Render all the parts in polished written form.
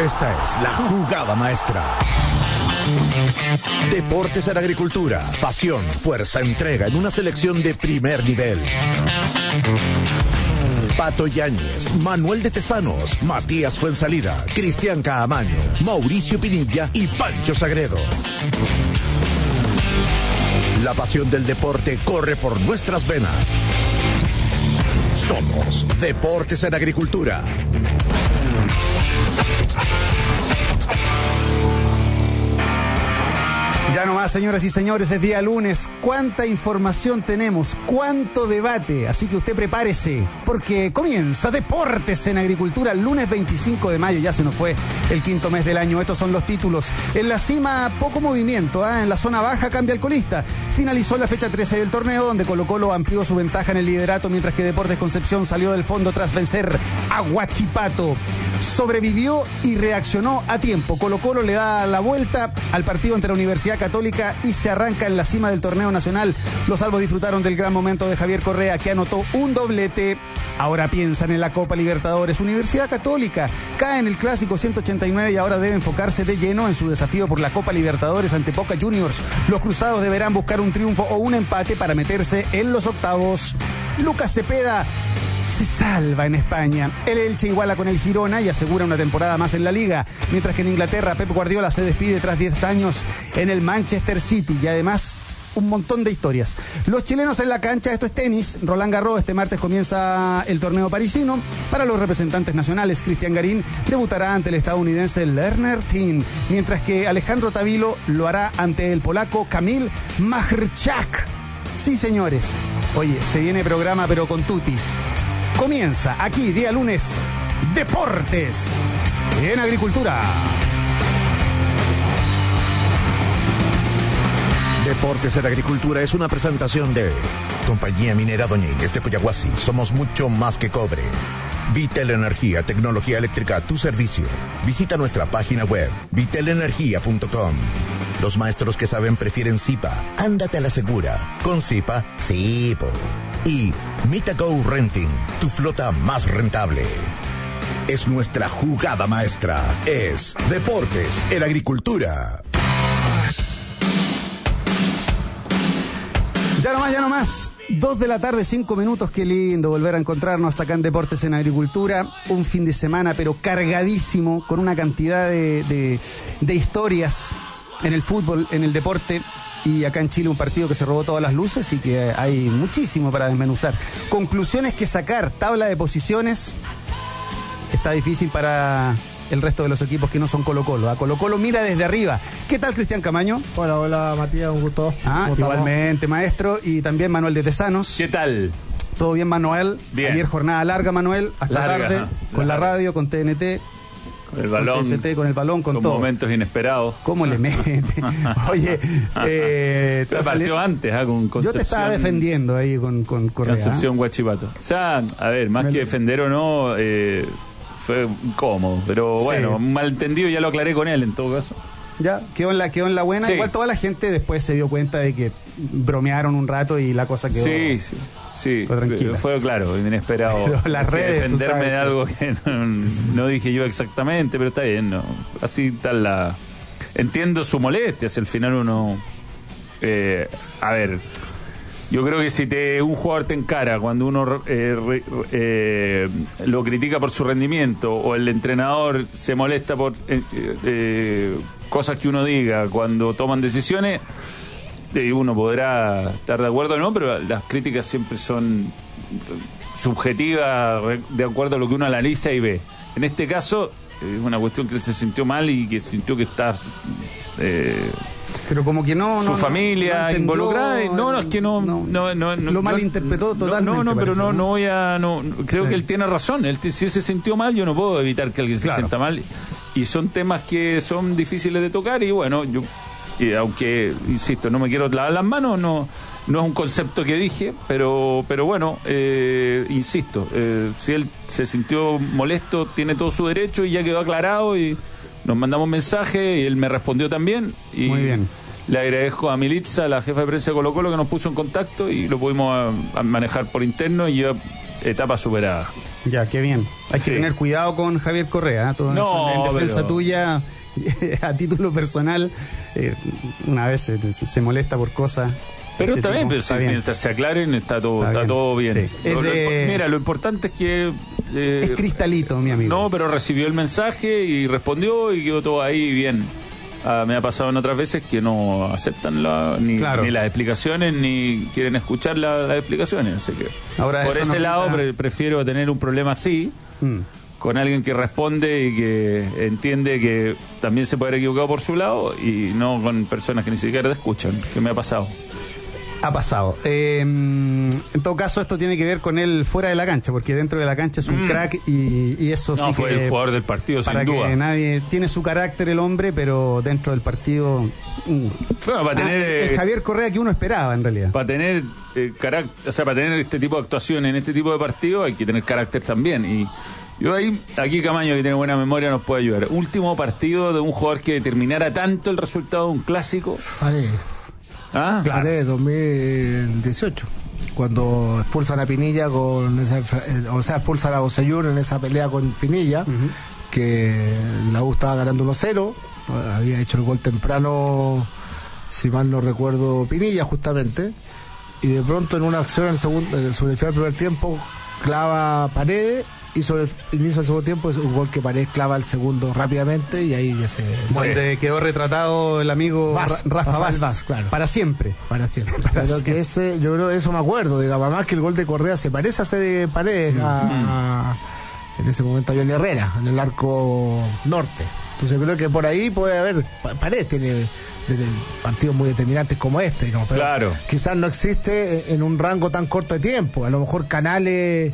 Esta es la jugada maestra. Deportes en Agricultura. Pasión, fuerza, entrega en una selección de primer nivel. Pato Yáñez, Manuel de Tesanos, Matías Fuensalida, Cristian Caamaño, Mauricio Pinilla y Pancho Sagredo. La pasión del deporte corre por nuestras venas. Somos Deportes en Agricultura. Ya nomás, señoras y señores, es día lunes. ¿Cuánta información tenemos? ¿Cuánto debate? Así que usted prepárese, porque comienza Deportes en Agricultura, lunes 25 de mayo. Ya se nos fue el quinto mes del año. Estos son los títulos. En la cima, poco movimiento. En la zona baja cambia el colista. Finalizó la fecha 13 del torneo, donde Colo-Colo amplió su ventaja en el liderato, mientras que Deportes Concepción salió del fondo tras vencer a Huachipato. Sobrevivió y reaccionó a tiempo. Colo-Colo le da la vuelta al partido ante la Universidad Católica y se arranca en la cima del torneo nacional. Los albos disfrutaron del gran momento de Javier Correa, que anotó un doblete. Ahora piensan en la Copa Libertadores. Universidad Católica cae en el clásico 189 y ahora debe enfocarse de lleno en su desafío por la Copa Libertadores ante Boca Juniors. Los cruzados deberán buscar un triunfo o un empate para meterse en los octavos. Lucas Cepeda se salva en España. El Elche iguala con el Girona y asegura una temporada más en la Liga, mientras que en Inglaterra Pep Guardiola se despide tras 10 años en el Manchester City y además un montón de historias. Los chilenos en la cancha, esto es tenis. Roland Garros, este martes comienza el torneo parisino. Para los representantes nacionales, Cristian Garín debutará ante el estadounidense Lerner Tin, mientras que Alejandro Tavilo lo hará ante el polaco Kamil Majchrzak. Sí, señores. Oye, se viene programa pero con tutti. Comienza aquí, día lunes, Deportes en Agricultura. Deportes en Agricultura es una presentación de Compañía Minera Doña Inés de Coyahuasi. Somos mucho más que cobre. Vitel Energía, tecnología eléctrica a tu servicio. Visita nuestra página web, vitelenergia.com. Los maestros que saben prefieren Zipa. Ándate a la segura. Con Zipa, sí, po. Y Mitago Renting, tu flota más rentable. Es nuestra jugada maestra. Es Deportes en Agricultura. Ya nomás. 2 de la tarde, 5 minutos. Qué lindo volver a encontrarnos acá en Deportes en Agricultura. Un fin de semana, pero cargadísimo, con una cantidad de historias en el fútbol, en el deporte. Y acá en Chile un partido que se robó todas las luces y que hay muchísimo para desmenuzar. Conclusiones que sacar, tabla de posiciones. Está difícil para el resto de los equipos que no son Colo-Colo. A Colo-Colo mira desde arriba. ¿Qué tal, Cristian Camaño? Hola, Matías, un gusto. Igualmente, maestro. Y también Manuel de Tesanos. ¿Qué tal? ¿Todo bien, Manuel? Bien. Ayer jornada larga, Manuel, hasta tarde, con la radio, con TNT. Con el balón. Con TCT, con el balón, con todo. Momentos inesperados. ¿Cómo le mete? Oye, partió antes, con Concepción. Yo te estaba defendiendo ahí con Correa. Concepción Huachipato. O sea, a ver, más que defender o no, fue incómodo. Pero bueno, un malentendido, ya lo aclaré con él en todo caso. Ya, quedó en la buena. Sí. Igual toda la gente después se dio cuenta de que bromearon un rato y la cosa quedó... Sí, fue claro, inesperado. Pero las redes, defenderme de algo que no dije yo exactamente, pero está bien, ¿no? Así tal la... Entiendo su molestia, si al final uno... a ver, yo creo que si un jugador te encara cuando uno lo critica por su rendimiento, o el entrenador se molesta por cosas que uno diga cuando toman decisiones... Y uno podrá estar de acuerdo o no, pero las críticas siempre son subjetivas de acuerdo a lo que uno analiza y ve. En este caso, es una cuestión que él se sintió mal y que sintió que está... pero como que su familia no involucrada. Es que no lo malinterpretó totalmente. Creo que él tiene razón. Si él se sintió mal, yo no puedo evitar que alguien se sienta mal. Y son temas que son difíciles de tocar y bueno, aunque, insisto, no me quiero lavar las manos, no es un concepto que dije, pero bueno, insisto, si él se sintió molesto, tiene todo su derecho y ya quedó aclarado y nos mandamos mensaje y él me respondió también. Y muy bien. Le agradezco a Militza, la jefa de prensa de Colo-Colo, que nos puso en contacto y lo pudimos manejar por interno y ya etapa superada. Ya, qué bien. Hay que tener cuidado con Javier Correa. Todo no, en defensa pero... tuya, a título personal, una vez se molesta por cosas. Pero está bien, pero mientras se aclaren está todo bien. Sí. Mira, lo importante es que... es cristalito, mi amigo. No, pero recibió el mensaje y respondió y quedó todo ahí bien. Me ha pasado en otras veces que no aceptan ni las explicaciones ni quieren escuchar las explicaciones. Así que ahora por ese lado prefiero tener un problema así, con alguien que responde y que entiende que también se puede haber equivocado por su lado y no con personas que ni siquiera te escuchan, que me ha pasado. Ha pasado. En todo caso, esto tiene que ver con él fuera de la cancha, porque dentro de la cancha es un crack y eso sí que... No, fue el jugador del partido, sin duda. Para que nadie... Tiene su carácter el hombre, pero dentro del partido... Bueno, para tener... el Javier Correa que uno esperaba, en realidad. Para tener carácter, o sea, para tener este tipo de actuación en este tipo de partido hay que tener carácter también. Y yo aquí Camaño, que tiene buena memoria, nos puede ayudar. Último partido de un jugador que determinara tanto el resultado de un clásico... Claro, 2018, cuando expulsan a Pinilla expulsan a Bocellur en esa pelea con Pinilla, que la U estaba ganando 1-0, había hecho el gol temprano, si mal no recuerdo, Pinilla justamente, y de pronto en una acción sobre el final del primer tiempo clava Paredes, y sobre el inicio del segundo tiempo es un gol que Paredes clava el segundo rápidamente y ahí ya se... Donde quedó retratado el amigo Rafa Vaz, claro. Para siempre. Pero que yo creo que eso me acuerdo, digamos, más que el gol de Correa se parece a ese de Paredes en ese momento a Johnny Herrera, en el arco norte. Entonces creo que por ahí puede haber... Paredes tiene desde partidos muy determinantes como este, digamos, pero claro, quizás no existe en un rango tan corto de tiempo. A lo mejor Canales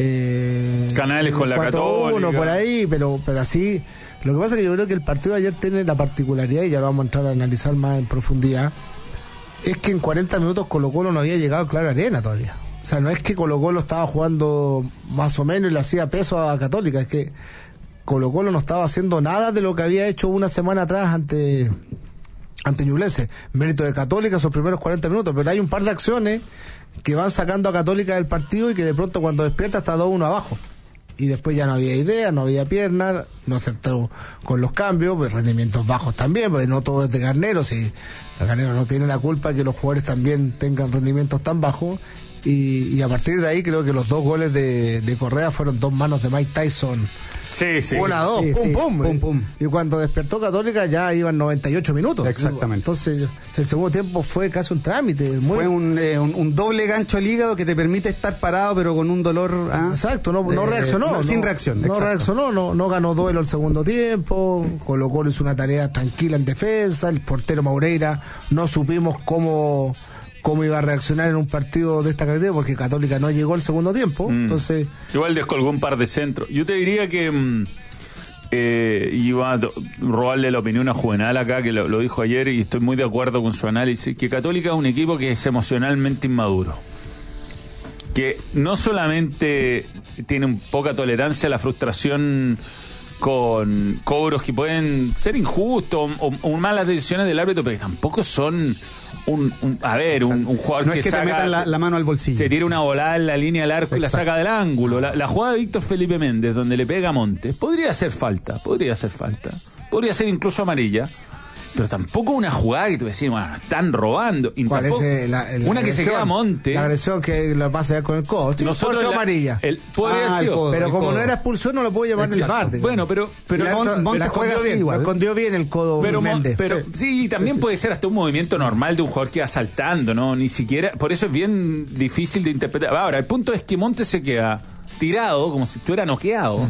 con la Católica por ahí, pero así. Lo que pasa es que yo creo que el partido de ayer tiene la particularidad, y ya lo vamos a entrar a analizar más en profundidad, es que en 40 minutos Colo-Colo no había llegado a Claro Arena todavía. O sea, no es que Colo-Colo estaba jugando más o menos y le hacía peso a Católica, es que Colo-Colo no estaba haciendo nada de lo que había hecho una semana atrás ante Ñublense. Mérito de Católica esos primeros 40 minutos, pero hay un par de acciones que van sacando a Católica del partido y que de pronto cuando despierta está 2-1 abajo. Y después ya no había idea, no había piernas, no acertó con los cambios, pues rendimientos bajos también, porque no todo es de Garneros, y la Garneros no tiene la culpa de que los jugadores también tengan rendimientos tan bajos. Y a partir de ahí creo que los 2 goles de Correa fueron 2 manos de Mike Tyson. Sí. 1-2, pum. Y cuando despertó Católica ya iban 98 minutos. Exactamente. Entonces el segundo tiempo fue casi un trámite. Fue un doble gancho al hígado que te permite estar parado pero con un dolor... Exacto, no reaccionó. Sin reacción. No reaccionó, no ganó duelo el segundo tiempo. Colo-Colo hizo una tarea tranquila en defensa. El portero Maureira no supimos cómo iba a reaccionar en un partido de esta característica, porque Católica no llegó el segundo tiempo. Entonces igual descolgó un par de centros. Yo te diría que iba a robarle la opinión a Juvenal acá, que lo dijo ayer, y estoy muy de acuerdo con su análisis, que Católica es un equipo que es emocionalmente inmaduro, que no solamente tiene poca tolerancia a la frustración con cobros que pueden ser injustos o malas decisiones del árbitro, pero que tampoco son un jugador no es que te metan la mano al bolsillo, se tira una volada en la línea del arco y la saca del ángulo. La jugada de Víctor Felipe Méndez donde le pega a Montes podría hacer falta, podría ser incluso amarilla, pero tampoco una jugada que tú decís, bueno, están robando. ¿Cuál es una que se queda a Monte? La agresión que lo pasa con el codo. Nosotros amarilla. Pero como no era expulsión, no lo puedo llamar el VAR. Bueno, pero Montes juega así, igual. Escondió bien el codo Méndez. Pero sí, también puede ser hasta un movimiento normal de un jugador que va saltando, ¿no? Ni siquiera, por eso es bien difícil de interpretar. Ahora, el punto es que Montes se queda tirado como si estuviera noqueado.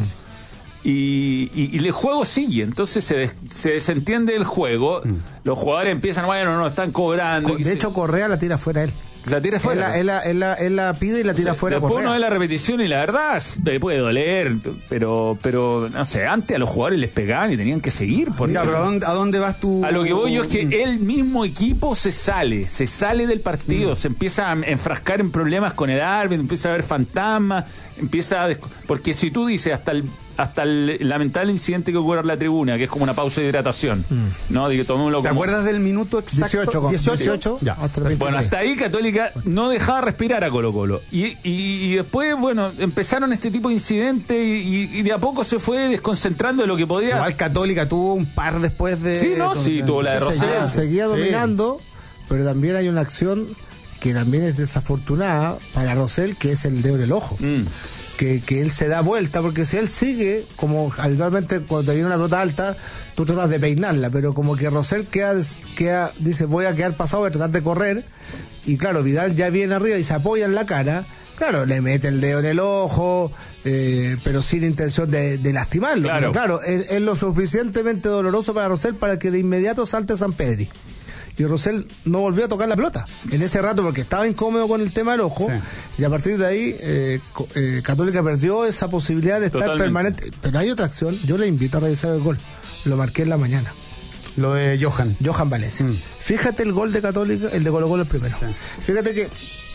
Y el juego sigue, entonces se desentiende el juego, los jugadores empiezan, no están cobrando. De hecho, Correa la tira fuera él. La tira fuera. Él la pide y la tira fuera. Después uno ve la repetición y la verdad le puede doler, pero no sé, antes a los jugadores les pegaban y tenían que seguir. Mira, pero ¿a dónde vas tú? A lo que voy yo es que el mismo equipo se sale del partido, se empieza a enfrascar en problemas con el árbitro, empieza a haber fantasmas, porque si tú dices hasta hasta el lamentable incidente que ocurre en la tribuna, que es como una pausa de hidratación, ¿no? De que tomémoslo ¿Te como... acuerdas del minuto exacto? 18. Ya. Hasta el 23. Bueno, hasta ahí Católica no dejaba respirar a Colo-Colo. Y después, bueno, empezaron este tipo de incidentes y de a poco se fue desconcentrando de lo que podía. Igual Católica tuvo un par después de... Sí, ¿no? Sí, tuvo la de Rosell. Seguía dominando, pero también hay una acción que también es desafortunada para Rosell, que es el dedo en el ojo. Que él se da vuelta, porque si él sigue, como habitualmente cuando te viene una pelota alta, tú tratas de peinarla, pero como que Rosell dice, voy a quedar pasado, voy a tratar de correr, y claro, Vidal ya viene arriba y se apoya en la cara, claro, le mete el dedo en el ojo, pero sin intención de lastimarlo. Claro, claro, es lo suficientemente doloroso para Rosell para que de inmediato salte San Pedri. Y Rosell no volvió a tocar la pelota en ese rato porque estaba incómodo con el tema del ojo, y a partir de ahí Católica perdió esa posibilidad de estar permanente. Pero hay otra acción, yo le invito a revisar el gol, lo marqué en la mañana, Lo de Johan Valencia. Fíjate el gol de Católica, el de Colo-Colo el primero. Fíjate que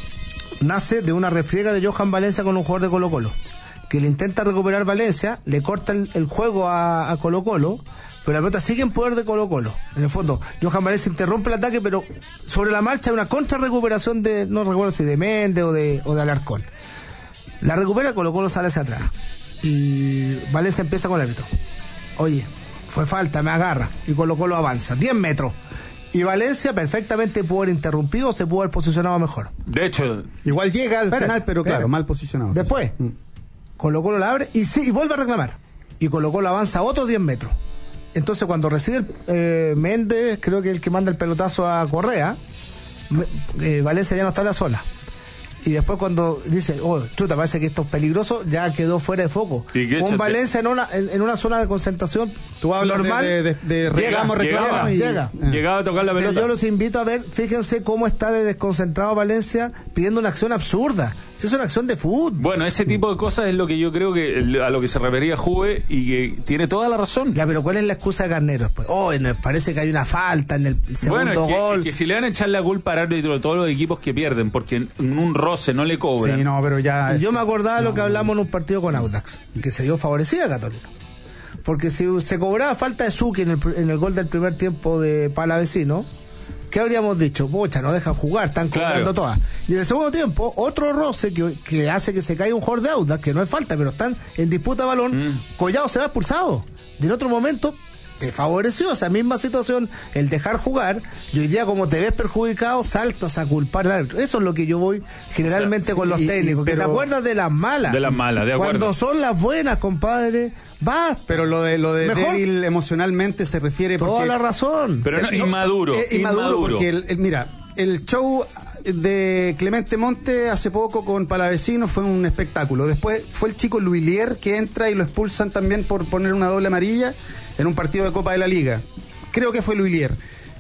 nace de una refriega de Johan Valencia con un jugador de Colo-Colo, que le intenta recuperar Valencia, le corta el juego a Colo-Colo, pero la pelota sigue en poder de Colo-Colo. En el fondo, Johan Valencia interrumpe el ataque, pero sobre la marcha hay una contrarrecuperación de, no recuerdo si de Méndez o de Alarcón. La recupera, Colo-Colo sale hacia atrás. Y Valencia empieza con el árbitro. Oye, fue falta, me agarra. Y Colo-Colo avanza, 10 metros. Y Valencia perfectamente pudo haber interrumpido, se pudo haber posicionado mejor. De hecho, igual llega al final, pero claro, mal posicionado. Después, Colo-Colo la abre y vuelve a reclamar. Y Colo-Colo avanza otros 10 metros. Entonces cuando recibe Méndez, creo que el que manda el pelotazo a Correa, Valencia ya no está en la zona. Y después cuando dice, chuta, parece que esto es peligroso, ya quedó fuera de foco. Con Valencia en una zona de concentración. Tú hablas normal, de reclamo y llega. Llegaba a tocar la pelota. Pero yo los invito a ver, fíjense cómo está de desconcentrado Valencia pidiendo una acción absurda. Si es una acción de fútbol. Bueno, ese tipo de cosas es lo que yo creo que a lo que se refería Juve y que tiene toda la razón. Ya, pero ¿cuál es la excusa de Carnero después? Nos parece que hay una falta en el segundo gol. Es que si le van a echar la culpa al árbitro de todos los equipos que pierden, porque en un roce no le cobran. Sí, no, pero ya... Yo me acordaba de lo que hablamos en un partido con Audax, que se vio favorecida a Católica. Porque si se cobraba falta de Zucchi en el gol del primer tiempo de Palavecino, ¿qué habríamos dicho? Pocha, no dejan jugar, están cobrando todas. Y en el segundo tiempo, otro roce que hace que se caiga un jugador de Audax, que no es falta, pero están en disputa de balón, Collado se va expulsado. Y en otro momento te favoreció esa misma situación, el dejar jugar, y hoy día como te ves perjudicado, saltas a culpar al árbitro. Eso es lo que yo voy generalmente con los técnicos, que te acuerdas de las malas. De las malas, de acuerdo. Cuando son las buenas, compadre, basta. Pero lo de mejor, débil emocionalmente se refiere porque... Toda la razón. Pero no, inmaduro. Inmaduro porque, mira, el show de Clemente Monte hace poco con Palavecino fue un espectáculo. Después fue el chico Luilier que entra y lo expulsan también por poner una doble amarilla en un partido de Copa de la Liga. Creo que fue Luilier.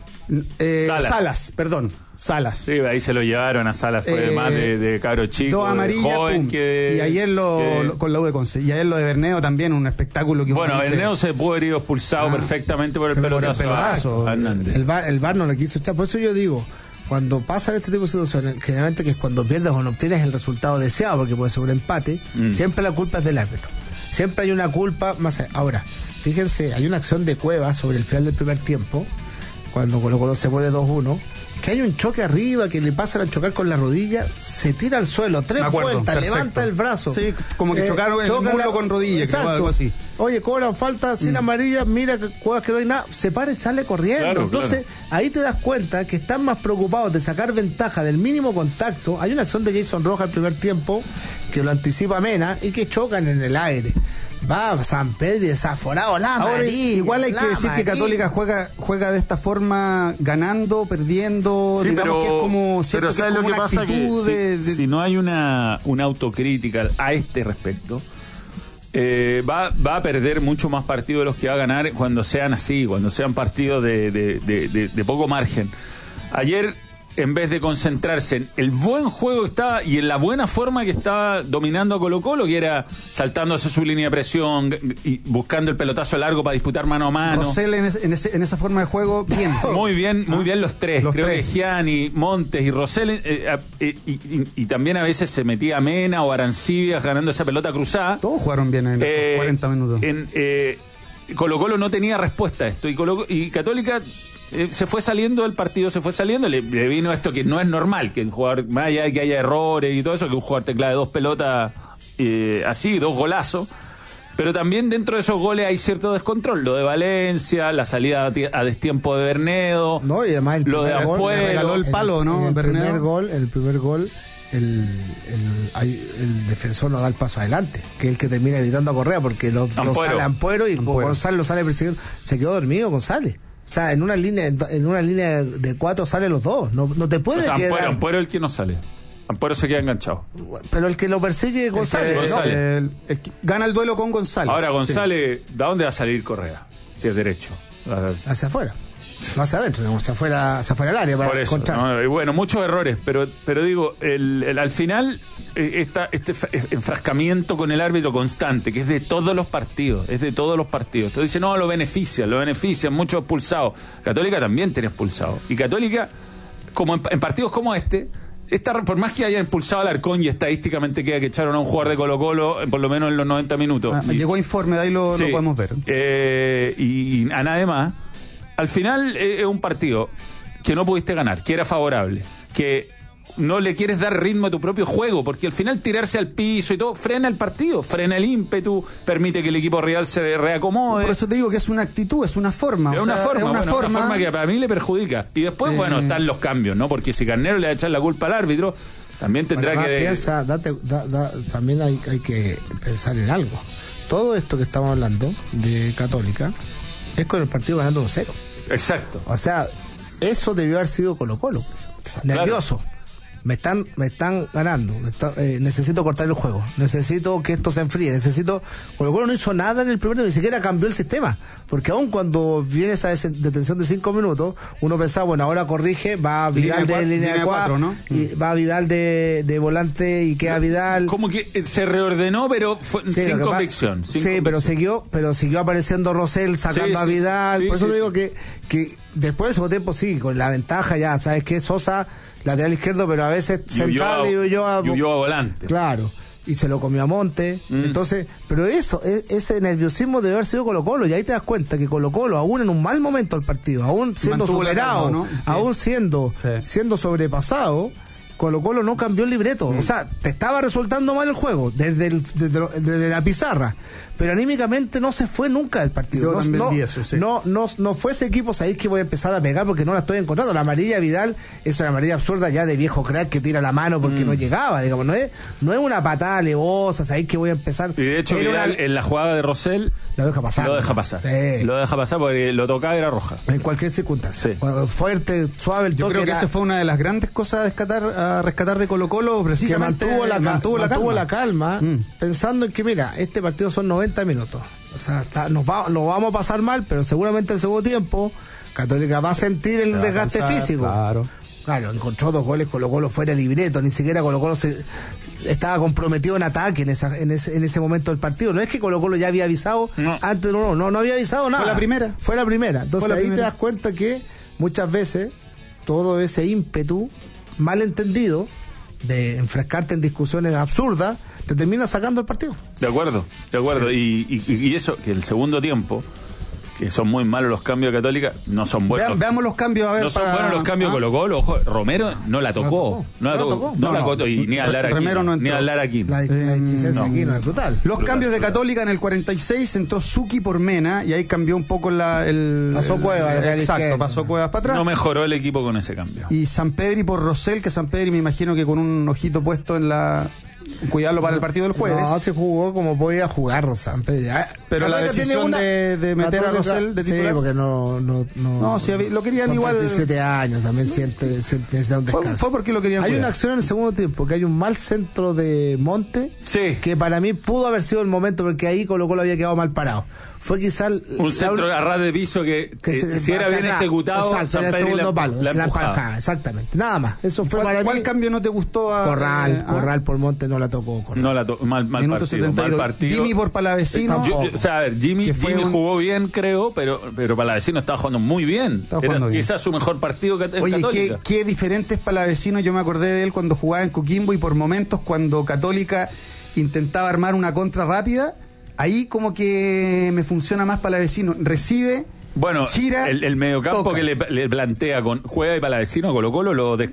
Salas. Sí, ahí se lo llevaron a Salas, fue más de cabro chico. 2 amarillas, joven y ayer con la U de Conce. Y ayer lo de Berneo también, un espectáculo que... Bueno, Berneo se pudo haber ido expulsado perfectamente por el pelotazo. El VAR no le quiso echar. Por eso yo digo, cuando pasan este tipo de situaciones, generalmente que es cuando pierdes o no obtienes el resultado deseado, porque puede ser un empate, siempre la culpa es del árbitro. Siempre hay una culpa más. Ahora, fíjense, hay una acción de Cueva sobre el final del primer tiempo, cuando Colo-Colo se pone 2-1, que hay un choque arriba, que le pasan a chocar con la rodilla, se tira al suelo, 3 vueltas, perfecto, levanta el brazo. Sí, como que chocaron el muslo con rodilla, exacto, algo así. Oye, cobran falta sin amarilla, mira que Cuevas que no hay nada, se para y sale corriendo. Claro, entonces, ahí te das cuenta que están más preocupados de sacar ventaja del mínimo contacto. Hay una acción de Jason Rojas al primer tiempo, que lo anticipa Mena, y que chocan en el aire. Va San Pedro desaforado, Ahora, igual hay que decir que Católica juega de esta forma, ganando, perdiendo, sí, digamos, pero, que es como... Pero ¿sabes lo que pasa? Que si no hay una autocrítica a este respecto, va a perder mucho más partidos de los que va a ganar cuando sean así, cuando sean partidos de poco margen. Ayer en vez de concentrarse en el buen juego que estaba y en la buena forma que estaba dominando a Colo-Colo, que era saltándose su línea de presión y buscando el pelotazo largo para disputar mano a mano. Rosell en esa forma de juego, bien. Muy bien los tres. Creo que Gianni, Montes y Rosell, y también a veces se metía Mena o Arancibia ganando esa pelota cruzada. Todos jugaron bien en 40 minutos. Colo-Colo no tenía respuesta a esto y Católica se fue saliendo del partido, le vino esto que no es normal, que un jugador, más allá de que haya errores y todo eso, que un jugador te clave 2 pelotas así, 2 golazos, pero también dentro de esos goles hay cierto descontrol, lo de Valencia, la salida a destiempo de Bernedo, no, y además lo de Ampuero, le regaló el palo, ¿no? El primer gol el defensor no da el paso adelante, que es el que termina evitando a Correa, porque lo sale Ampuero y González lo sale persiguiendo. Se quedó dormido González. O sea, en una línea de 4 salen los dos. No te puede quedar. Ampuero es el que no sale. Ampuero se queda enganchado. Pero el que lo persigue es González. El que gana el duelo con González. Ahora González, ¿de dónde va a salir Correa? Si es derecho. Hacia afuera. No hacia adentro, digamos, hacia afuera al área para por eso, encontrar. ¿no? Bueno, muchos errores, pero digo, al final este enfrascamiento con el árbitro constante, que es de todos los partidos, Entonces dice, no, lo benefician, muchos expulsados. Católica también tiene expulsados. Y Católica, como en partidos como por más que haya expulsado al Arcón y estadísticamente queda que echaron a un jugador de Colo-Colo por lo menos en los 90 minutos. Llegó informe, de ahí lo podemos ver. Y a nadie más. Al final es un partido que no pudiste ganar, que era favorable, que no le quieres dar ritmo a tu propio juego, porque al final tirarse al piso y todo frena el partido, frena el ímpetu, permite que el equipo rival se reacomode. Por eso te digo que es una actitud, es una forma. Es una forma que para mí le perjudica. Y después, están los cambios, ¿no? Porque si Carnero le va a echar la culpa al árbitro, también tendrá que... también hay que pensar en algo. Todo esto que estamos hablando de Católica es con el partido ganando 1-0. Exacto. O sea, eso debió haber sido Colo-Colo. Nervioso. Claro. Me están ganando. Necesito cortar el juego. Necesito que esto se enfríe. Colo-Colo no hizo nada en el primer tiempo, ni siquiera cambió el sistema. Porque aún cuando viene esa detención de 5 minutos, uno pensaba, bueno, ahora corrige, va Vidal de línea de 4, ¿no? Y va Vidal de volante y queda Vidal. Como que se reordenó, pero fue sin convicción. Pero siguió apareciendo Rosell sacando a Vidal. Por eso te digo que después del segundo tiempo, sí, con la ventaja ya, ¿sabes qué? Sosa, lateral izquierdo, pero a veces central y Ulloa volante. Claro. Y se lo comió a Monte. Entonces, pero ese nerviosismo debe haber sido Colo-Colo, y ahí te das cuenta que Colo-Colo, aún en un mal momento del partido, aún siendo superado, calma, ¿no? Aún siendo sobrepasado, Colo-Colo no cambió el libreto. O sea, te estaba resultando mal el juego desde la pizarra, pero anímicamente no se fue nunca del partido. No fue ese equipo, sabéis que voy a empezar a pegar porque no la estoy encontrando. La amarilla de Vidal es una amarilla absurda ya de viejo crack que tira la mano porque no llegaba, digamos, no es una patada alevosa, sabéis que voy a empezar. Y de hecho Vidal en la jugada de Rosell lo deja pasar. Lo deja pasar porque lo tocaba era roja. En cualquier circunstancia. Cuando fuerte, suave el toque. Yo creo que esa fue una de las grandes cosas a rescatar de Colo-Colo, precisamente. Que mantuvo la calma, pensando en que, mira, este partido son 90 minutos. O sea, lo vamos a pasar mal, pero seguramente el segundo tiempo Católica va a sentir el desgaste físico. Claro, encontró 2 goles, Colo-Colo fuera de libreto, ni siquiera Colo-Colo estaba comprometido en ataque en ese momento del partido. No es que Colo-Colo ya había avisado antes, no había avisado nada. Fue la primera. Entonces ahí te das cuenta que muchas veces todo ese ímpetu mal entendido de enfrascarte en discusiones absurdas te termina sacando el partido. De acuerdo. Sí. Y eso, que el segundo tiempo, que son muy malos los cambios de Católica, no son buenos. Veamos los cambios, a ver. No son buenos los cambios de Colo-Colo. Ojo, Romero no la tocó. No la tocó. Y ni hablar aquí. Ni hablar aquí. La displicencia aquí no es brutal. Los cambios de Católica en el 46, entró Zucchi por Mena, y ahí cambió un poco pasó Cuevas. Exacto, pasó Cuevas para atrás. No mejoró el equipo con ese cambio. Y Sampedri por Rosell, que Sampedri me imagino que con un ojito puesto en cuidarlo para el partido del jueves. No, se jugó como podía jugar Sampedri. Pero la decisión de meter a Rosell de titular. Sí, porque no si lo querían igual. 37 años, también necesita un descanso. Fue porque lo querían. Hay cuidar. una acción en el segundo tiempo, que hay un mal centro de Monte, que para mí pudo haber sido el momento, porque ahí Colo-Colo había quedado mal parado. fue quizás un centro a ras de piso que si era bien ejecutado, exacto, en el segundo palo, la empujaba, exactamente, nada más. Eso fue para mí. ¿Cuál cambio no te gustó? Corral por Monte no la tocó. Mal partido. Jimmy por Palavecino. O sea, a ver, Jimmy jugó bien, creo, pero Palavecino estaba jugando muy bien. Era quizás su mejor partido que Oye, Católica. qué diferente es Palavecino. Yo me acordé de él cuando jugaba en Coquimbo y por momentos cuando Católica intentaba armar una contra rápida, ahí como que me funciona más Palavecino. Recibe, bueno, gira, el mediocampo toca. que le plantea con Cueva y Palavecino a Colo-Colo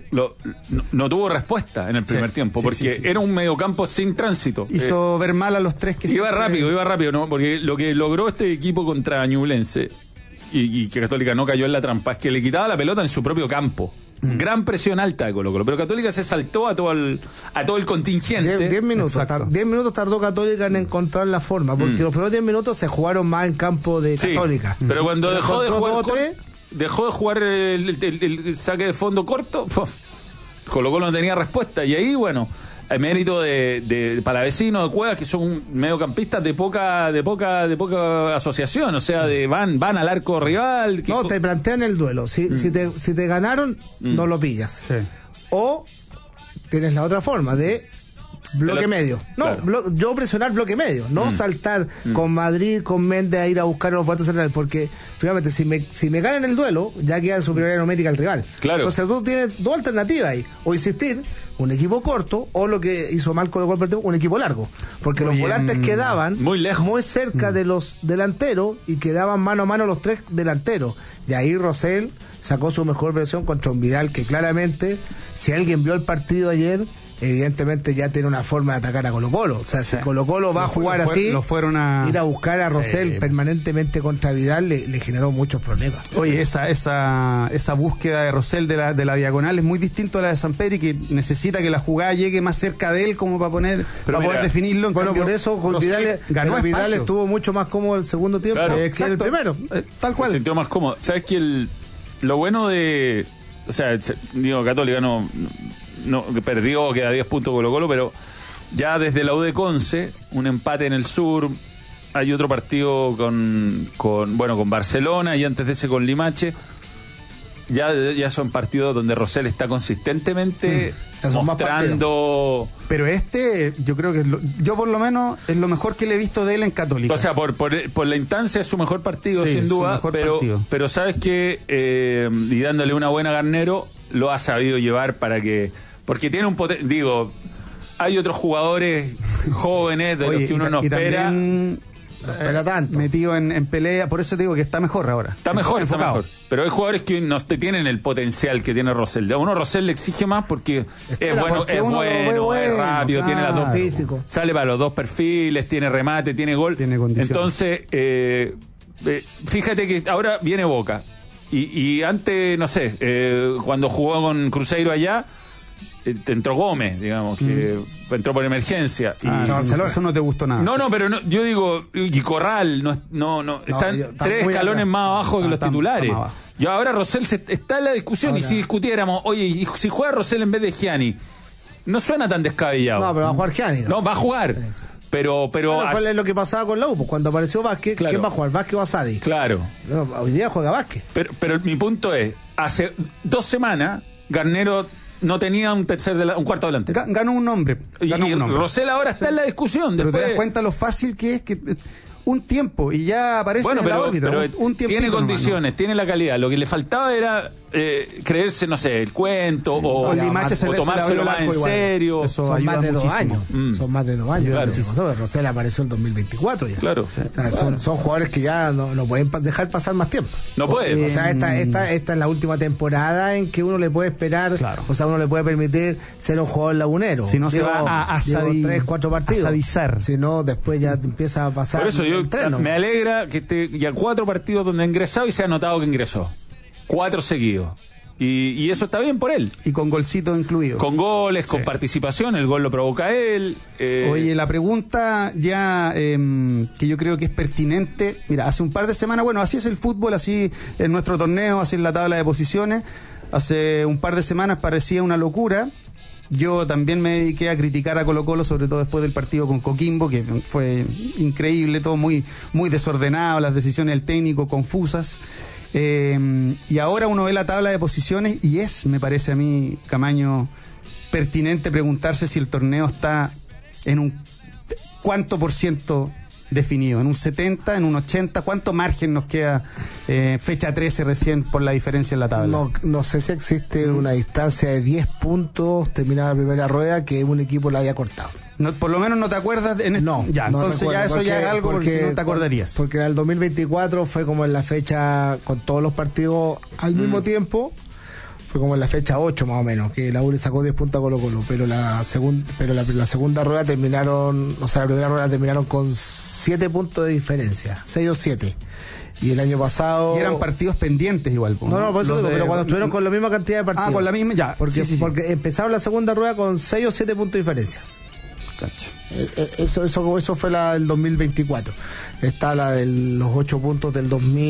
no tuvo respuesta en el primer tiempo, porque era un mediocampo sin tránsito. Hizo ver mal a los tres que iba rápido, ¿no? Porque lo que logró este equipo contra Ñublense y que Católica no cayó en la trampa es que le quitaba la pelota en su propio campo. Gran presión alta de Colo-Colo, pero Católica se saltó a todo el contingente. 10 minutos tardó Católica en encontrar la forma, porque los primeros 10 minutos se jugaron más en campo de Católica. Pero cuando dejó de jugar el saque de fondo corto, Colo-Colo no tenía respuesta, y ahí, bueno, el mérito de Palavecino, de Cuevas, que son mediocampistas de poca asociación, o sea, van al arco rival. Te plantean el duelo. Si te ganaron, no lo pillas. Sí. O tienes la otra forma de bloque medio. No, yo presionar bloque medio, no saltar con Madrid, con Méndez a ir a buscar los votos centrales, porque finalmente si me ganan el duelo, ya queda en superioridad numérica el rival. Claro. Entonces tú tienes dos alternativas ahí: o insistir un equipo corto, o lo que hizo mal Colo-Colo, un equipo largo, porque los volantes quedaban muy lejos, muy cerca de los delanteros, y quedaban mano a mano los tres delanteros, y ahí Rosell sacó su mejor versión contra un Vidal que claramente, si alguien vio el partido ayer, evidentemente ya tiene una forma de atacar a Colo-Colo. O sea, si Colo-Colo va a jugar así, ir a buscar a Rosell permanentemente contra Vidal le generó muchos problemas. Oye, esa búsqueda de Rosell de la diagonal es muy distinto a la de Samperi, que necesita que la jugada llegue más cerca de él como para poder definirlo. Bueno, por eso Vidal estuvo mucho más cómodo el segundo tiempo que el primero. Tal cual. Se sintió más cómodo. ¿Sabes que lo bueno de... O sea, digo, Católica no que perdió, queda 10 puntos Colo-Colo, pero ya desde la U de Conce, un empate en el sur, hay otro partido con Barcelona, y antes de ese con Limache. Ya son partidos donde Rosell está consistentemente mostrando. Pero yo creo que yo por lo menos es lo mejor que le he visto de él en Católica. O sea, por la instancia es su mejor partido, sin duda, pero sabes que y dándole una buena a Garnero, lo ha sabido llevar porque tiene un hay otros jugadores jóvenes de los que uno no espera. Tanto. Metido en pelea, por eso te digo que está mejor ahora. Está mejor. Pero hay jugadores que no tienen el potencial que tiene Rosell. A uno Rosell le exige más porque es bueno, es rápido, tiene las dos físico. Sale para los dos perfiles, tiene remate, tiene gol. Tiene condición. Entonces, fíjate que ahora viene Boca. Y antes, no sé, cuando jugó con Cruzeiro allá, entró Gómez, digamos, que entró por emergencia. Eso no te gustó nada. No, pero yo digo, y Corral, están 3 escalones más abajo que los titulares. Y ahora Rosell está en la discusión, y si discutiéramos, oye, y si juega Rosell en vez de Gianni, no suena tan descabellado. No, pero va a jugar Gianni. No, va a jugar. Pero ¿cuál es lo que pasaba con la U? Cuando apareció Vázquez, ¿quién va a jugar? ¿Vázquez o Asadi? Claro. No, hoy día juega Vázquez. Pero mi punto es, hace 2 semanas, Garnero no tenía un cuarto delantero. Ganó un nombre. Y Rosell ahora está en la discusión. Pero te das cuenta lo fácil que es que un tiempo y ya aparece en la órbita. Pero un tiene condiciones, tiene la calidad. Lo que le faltaba era creerse, no sé, el cuento o tomárselo más en serio. Eso son más de 2 años. Son más de 2 años. Claro. Rosell apareció en 2024 ya. Claro. O sea, son jugadores que ya no pueden dejar pasar más tiempo. No pueden. O sea, esta es la última temporada en que uno le puede esperar, o sea, uno le puede permitir ser un jugador lagunero. Si no se va a 3-4 partidos. Asadizar. Si no, después ya empieza a pasar. Por eso me alegra que esté ya 4 partidos donde ha ingresado y se ha notado que ingresó. 4 seguidos. Y eso está bien por él. Y con golcitos incluidos. Con goles, con participación, el gol lo provoca él. Oye, la pregunta ya que yo creo que es pertinente. Mira, hace un par de semanas, bueno, así es el fútbol, así es nuestro torneo, así es la tabla de posiciones. Hace un par de semanas parecía una locura Yo también me dediqué a criticar a Colo-Colo, sobre todo después del partido con Coquimbo, que fue increíble, todo muy, muy desordenado, las decisiones del técnico confusas. Y ahora uno ve la tabla de posiciones y me parece a mí, Camaño, pertinente preguntarse si el torneo está en un cuánto por ciento definido, en un 70, en un 80, ¿cuánto margen nos queda fecha 13 recién por la diferencia en la tabla? No sé si existe una distancia de 10 puntos terminada la primera rueda que un equipo la haya cortado. No, por lo menos no te acuerdas No, ya, no entonces ya eso ya es algo porque no te acordarías. Porque el 2024 fue como en la fecha con todos los partidos al mismo tiempo. Fue como en la fecha 8 más o menos, que la U le sacó 10 puntos a Colo-Colo, pero la segunda rueda terminaron, o sea, la primera rueda terminaron con 7 puntos de diferencia, 6 o 7. Y el año pasado... Y eran partidos pendientes igual. No, por eso digo, pero cuando estuvieron con la misma cantidad de partidos. Con la misma, ya. Porque, sí. Porque empezaron la segunda rueda con 6 o 7 puntos de diferencia. Cacho. Eso fue la del 2024. Está la de los 8 puntos del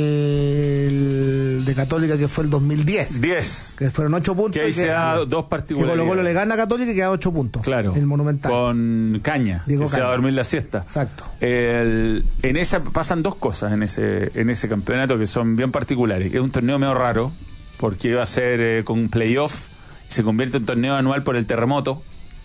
2000 de Católica, que fue el 2010. 10. Que fueron 8 puntos. Que ahí se da dos particularidades. Que Colo-Colo le gana a Católica y queda 8 puntos. Claro. El Monumental. Con Caña. Diego que se va a dormir la siesta. Exacto. En esa pasan dos cosas en ese campeonato que son bien particulares. Es un torneo medio raro, porque iba a ser con un playoff, se convierte en torneo anual por el terremoto.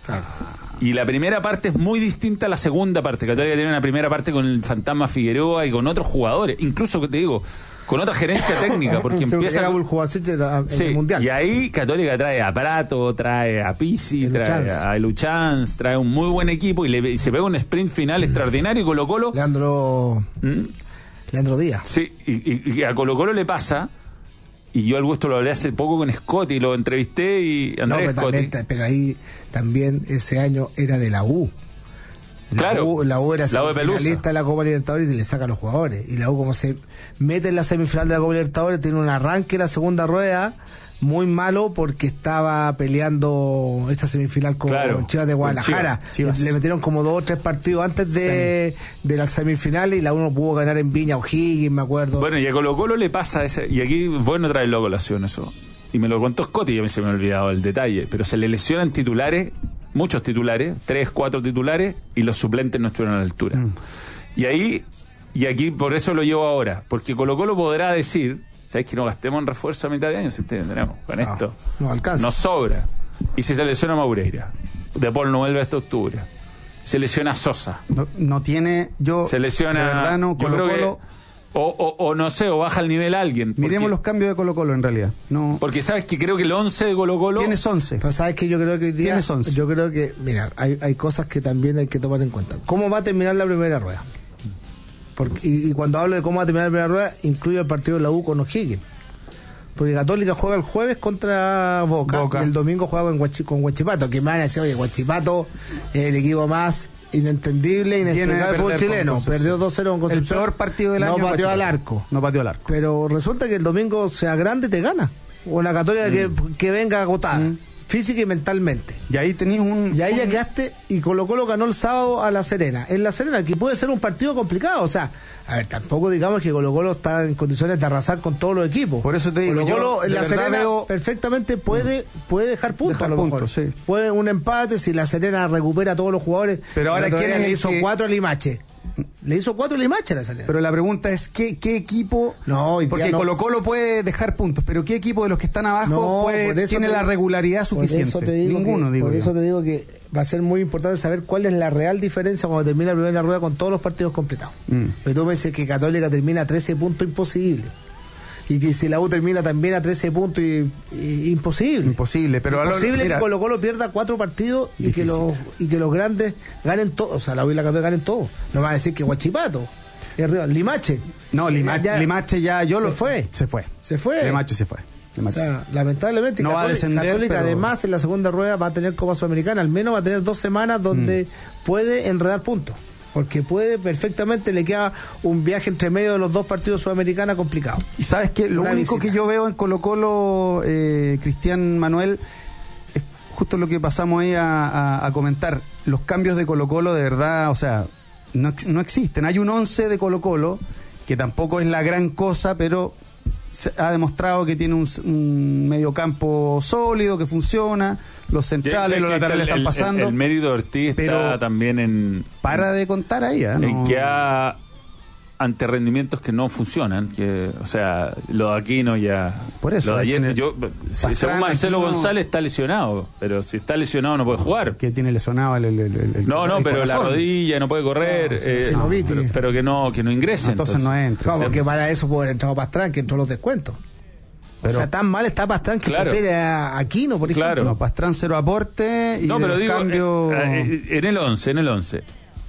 Y la primera parte es muy distinta a la segunda parte. Católica tiene una primera parte con el Fantasma Figueroa y con otros jugadores, incluso, que te digo, con otra gerencia técnica, porque empieza el Mundial. Y ahí Católica trae a Prato, trae a Pizzi, trae a Luchans, trae un muy buen equipo y se pega un sprint final extraordinario. Y Colo-Colo, Leandro Díaz. Sí, y a Colo-Colo le pasa. Y yo al gusto lo hablé hace poco con Scotty, lo entrevisté y Andrés Scotty. Pero ahí también ese año era de la U. La U era semifinalista de la Copa Libertadores y le saca a los jugadores. Y la U, como se mete en la semifinal de la Copa Libertadores, tiene un arranque en la segunda rueda muy malo porque estaba peleando esta semifinal con Chivas de Guadalajara. Le metieron como 2 o 3 partidos antes de la semifinal y la uno pudo ganar en Viña O'Higgins, me acuerdo. Bueno, y a Colo-Colo le pasa ese, y aquí bueno traerlo a colación eso. Y me lo contó Scotty, yo se me ha olvidado el detalle, pero se le lesionan titulares, muchos titulares, 3, 4 titulares, y los suplentes no estuvieron a la altura. Y aquí por eso lo llevo ahora, porque Colo-Colo podrá decir, ¿sabes que no gastemos en refuerzo a mitad de año? Si tendremos con esto. No alcanza. Nos sobra. Y si se lesiona Maureira, De Paul no vuelve hasta octubre. Se lesiona Sosa. No tiene. Se lesiona. De verdad, no, Colo-Colo. O no sé, o baja el nivel alguien. Miremos los cambios de Colo-Colo en realidad. No. Porque sabes que creo que el 11 de Colo-Colo. Tienes 11. Pero sabes que yo creo que hoy día. Tienes 11. Yo creo que, mira, hay cosas que también hay que tomar en cuenta. ¿Cómo va a terminar la primera rueda? Y cuando hablo de cómo va a terminar la primera rueda, incluye el partido de la U con O'Higgins. Porque Católica juega el jueves contra Boca. Y el domingo juega con Huachipato. Que me van a decir, oye, Huachipato es el equipo más inentendible, inexplicable del fútbol chileno. Perdió 2-0 con Concepción. El peor partido del año. No pateó al arco. Pero resulta que el domingo sea grande, te gana. Una Católica que venga agotada. Física y mentalmente. Y ahí tenías Y ahí ya quedaste, y Colo-Colo ganó el sábado a La Serena. En La Serena, que puede ser un partido complicado. O sea, a ver, tampoco digamos que Colo-Colo está en condiciones de arrasar con todos los equipos. Por eso te digo, Colo-Colo en La Serena perfectamente puede dejar puntos. Puede un empate si La Serena recupera a todos los jugadores. Pero ahora, ¿quién le hizo 4 a Limache? Le hizo 4 Limache a La Serena. Pero la pregunta es, ¿qué equipo? Porque Colo-Colo puede dejar puntos, pero ¿qué equipo de los que están abajo tiene la regularidad suficiente? Ninguno, digo yo. Por eso te digo que va a ser muy importante saber cuál es la real diferencia cuando termina la primera rueda con todos los partidos completados. Pero tú me dices que Católica termina a 13 puntos, imposible. Y que si la U termina también a 13 puntos, imposible. Pero imposible que Colo-Colo pierda 4 partidos y que los grandes ganen todo. O sea, la U y la Católica ganen todo. No me van a decir que Huachipato es rival. Limache. No, Limache ya Se fue. Limache se fue. O sea, lamentablemente no va a descender, Católica además en la segunda rueda va a tener Copa Sudamericana. Al menos va a tener 2 semanas donde puede enredar puntos. Porque perfectamente le queda un viaje entre medio de los 2 partidos sudamericanos complicado. Y sabes que lo único que yo veo en Colo-Colo, Cristian Manuel, es justo lo que pasamos ahí a comentar. Los cambios de Colo-Colo de verdad, o sea, no existen. Hay un 11 de Colo-Colo que tampoco es la gran cosa, pero ha demostrado que tiene un mediocampo sólido, que funciona, los centrales, los laterales están pasando. El mérito de Ortiz está también en... Para de contar ahí, ¿eh? En que ante rendimientos que no funcionan, o sea, lo de Aquino ya... Por eso. Lo de ayer, según Marcelo González está lesionado, pero si está lesionado no puede jugar. Que tiene lesionado el No, pero corazón. La rodilla, no puede correr, pero que no ingrese. Entonces no entra. No, porque para eso puede haber entrado Pastrán, que entró los descuentos. Pero, o sea, tan mal está Pastrán que prefiere a Aquino, por ejemplo. Claro. No, Pastrán cero aporte y pero digo, cambio... en el 11.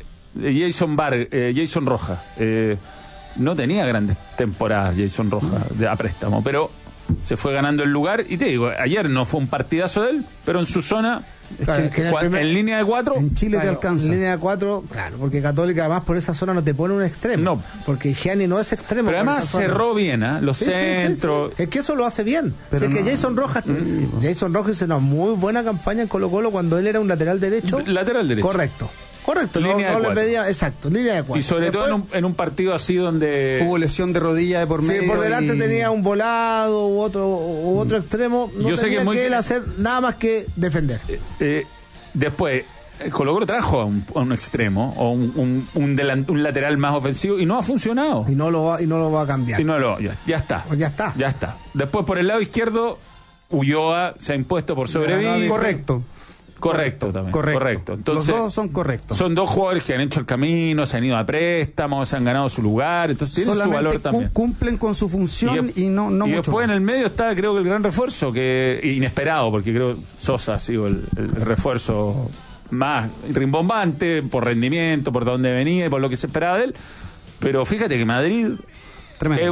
Jason Rojas no tenía grandes temporadas. Jason Rojas a préstamo, pero se fue ganando el lugar. Y te digo, ayer no fue un partidazo de él, pero en su zona, en línea de 4 en Chile te alcanza. En línea de 4, claro, porque Católica además por esa zona no te pone un extremo. No, porque Gianni no es extremo. Pero además cerró bien, los centros. Sí. Es que eso lo hace bien. Pero que Jason Rojas hizo una muy buena campaña en Colo-Colo cuando él era un lateral derecho. Correcto, línea de le pedía, exacto, línea de 4. Y sobre todo en un partido así donde hubo lesión de rodilla de por medio. Sí, por delante tenía un volado u otro extremo. No yo sé tenía que él hacer nada más que defender. Después, Colo-Colo trajo a un extremo o un lateral más ofensivo y no ha funcionado. Y no lo va a cambiar. Ya está. Pues ya está. Después, por el lado izquierdo, Ulloa se ha impuesto por sobrevivir. Correcto también. Correcto. Entonces, los dos son correctos. Son dos jugadores que han hecho el camino, se han ido a préstamos, se han ganado su lugar, entonces tienen su valor también. Cumplen con su función y no mucho. Después en el medio está, creo que el gran refuerzo, que inesperado, porque creo Sosa ha sido el refuerzo más rimbombante por rendimiento, por donde venía y por lo que se esperaba de él. Pero fíjate que Madrid es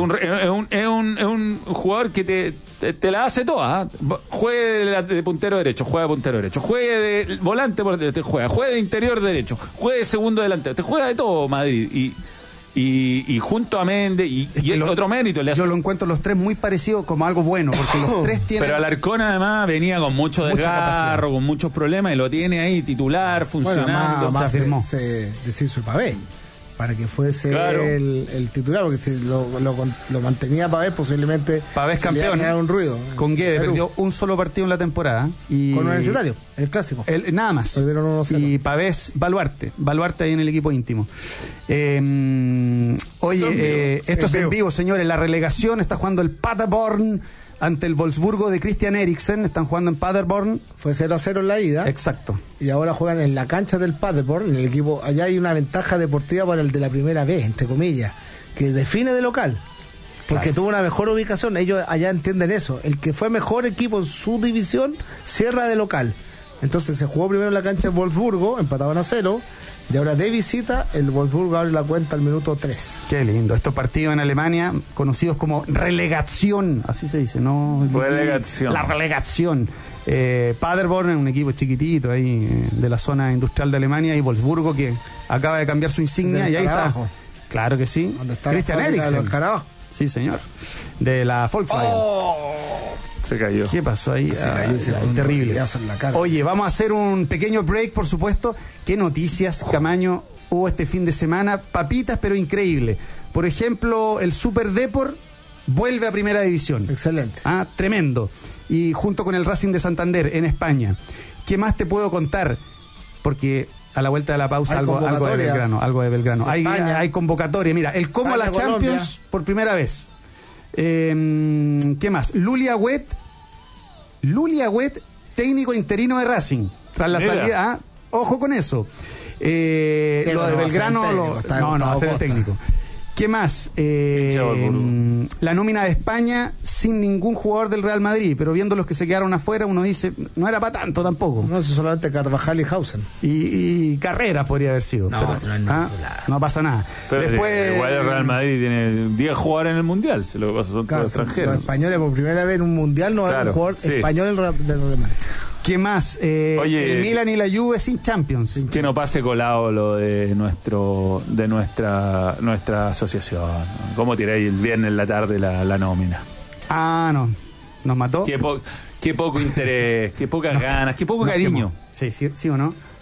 un jugador que te la hace toda. Juegue de puntero derecho, juegue de volante, juegue de interior derecho, juegue de segundo delantero, te juega de todo Madrid. Y junto a Méndez y otro mérito le hace. Yo lo encuentro los tres muy parecidos como algo bueno, porque los tres tienen... Pero Alarcón además venía con mucho desgarro, con muchos problemas, y lo tiene ahí titular, funcionando. Más decir su Pavé, para que fuese el titular, porque si lo mantenía Pavé, posiblemente Pavé es campeón, generar un ruido. Con Guede perdió un solo partido en la temporada y con Universitario, el clásico, nada más. Y Pavé es Baluarte ahí en el equipo íntimo. Esto es en vivo, señores. La relegación está jugando el Paderborn ante el Wolfsburgo de Christian Eriksen. Están jugando en Paderborn. Fue 0-0 en la ida. Exacto. Y ahora juegan en la cancha del Paderborn, en el equipo. Allá hay una ventaja deportiva para el de la primera vez, entre comillas, que define de local. Porque tuvo una mejor ubicación. Ellos allá entienden eso. El que fue mejor equipo en su división cierra de local. Entonces se jugó primero en la cancha de Wolfsburgo, empataban a 0. Y ahora de visita, el Wolfsburgo abre la cuenta al minuto 3. Qué lindo. Estos partidos en Alemania, conocidos como relegación, así se dice, ¿no? Relegación. La relegación. Paderborn es un equipo chiquitito ahí de la zona industrial de Alemania, y Wolfsburgo, que acaba de cambiar su insignia, y ahí está. Claro que sí. ¿Dónde está Christian Eriksen? Sí, señor. De la Volkswagen. Se cayó. ¿Qué pasó ahí? Terrible. Oye, vamos a hacer un pequeño break, por supuesto. ¿Qué noticias, Camaño, hubo este fin de semana? Papitas, pero increíble. Por ejemplo, el Super Depor vuelve a Primera División. Excelente. Tremendo. Y junto con el Racing de Santander en España. ¿Qué más te puedo contar? Porque a la vuelta de la pausa algo de Belgrano. Hay convocatoria. Mira, el Como a la Champions por primera vez. ¿Qué más? Lulia Agüet, técnico interino de Racing, tras la salida. Ojo con eso. Lo de Belgrano no va a ser el técnico. ¿Qué más? La nómina de España sin ningún jugador del Real Madrid, pero viendo los que se quedaron afuera, uno dice, no era para tanto tampoco. No, solamente Carvajal y Hausen. Y Carrera podría haber sido. No pasa nada. Pero después, igual el Real Madrid tiene 10 jugadores en el Mundial, se lo que pasa son todos extranjeros. Los españoles por primera vez en un Mundial no hay un jugador español del Real Madrid. ¿Qué más? El Milan y la Juve sin Champions. Que no pase colado lo de nuestra asociación. ¿Cómo tiráis el viernes en la tarde la nómina? No. ¿Nos mató? Qué poco interés, qué pocas ganas, qué poco cariño. Sí o no.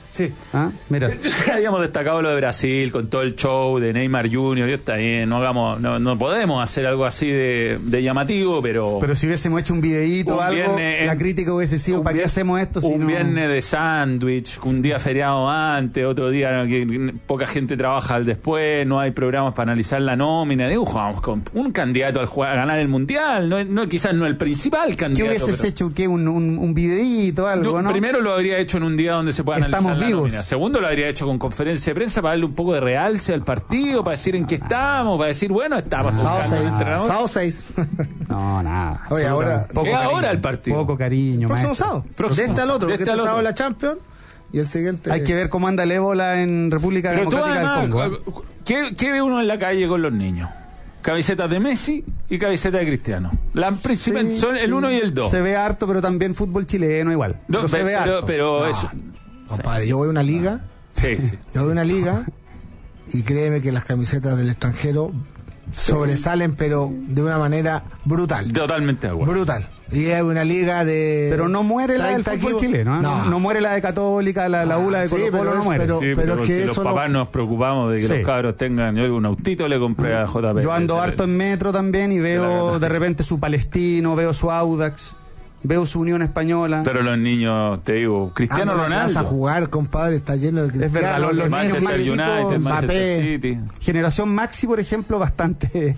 Sí. ¿Ah? Mira. Habíamos destacado lo de Brasil con todo el show de Neymar Jr. Está bien, no podemos hacer algo así de llamativo, pero si hubiésemos hecho un videíto o algo, la crítica hubiese sido, ¿para qué hacemos esto? Un viernes de sándwich, un día feriado antes, otro día que poca gente trabaja al después, no hay programas para analizar la nómina. Digo, jugamos con un candidato a ganar el mundial, quizás no el principal candidato. ¿Qué hubieses hecho? ¿Qué? ¿Un videíto, algo, no? Primero lo habría hecho en un día donde se pueda analizar la nómina. Segundo, lo habría hecho con conferencia de prensa para darle un poco de realce al partido, para decir en qué estamos, para decir, bueno, estamos sábado 6. No, nada. Oye, ahora el partido. Poco cariño, próximo maestro. sábado. De este al otro, porque este sábado la Champions y el siguiente. Hay que ver cómo anda el ébola en República Democrática del Congo. ¿Qué ve uno en la calle con los niños? Camisetas de Messi y camisetas de Cristiano. Las principales son el 1 y el 2. Se ve harto, pero también fútbol chileno igual. No, se ve harto. Pero eso. Compadre, yo voy a una liga. Sí. Yo voy a una liga y créeme que las camisetas del extranjero sobresalen, pero de una manera brutal. Totalmente de acuerdo. Brutal. Y es una liga de... Pero no muere la del fútbol chileno, ¿eh? No muere la de Católica, la ULA de Colo-Colo, no muere. Pero que los papás nos preocupamos de que los cabros tengan... Yo un autito le compré a JP. Yo ando harto en metro también y veo de repente su Palestino, veo su Audax, veo su Unión Española. Pero los niños, te digo, Cristiano Ronaldo. Vas a jugar, compadre, está lleno de Cristiano. Es verdad, los niños Manchester United, Manchester City. Generación Maxi, por ejemplo, bastante.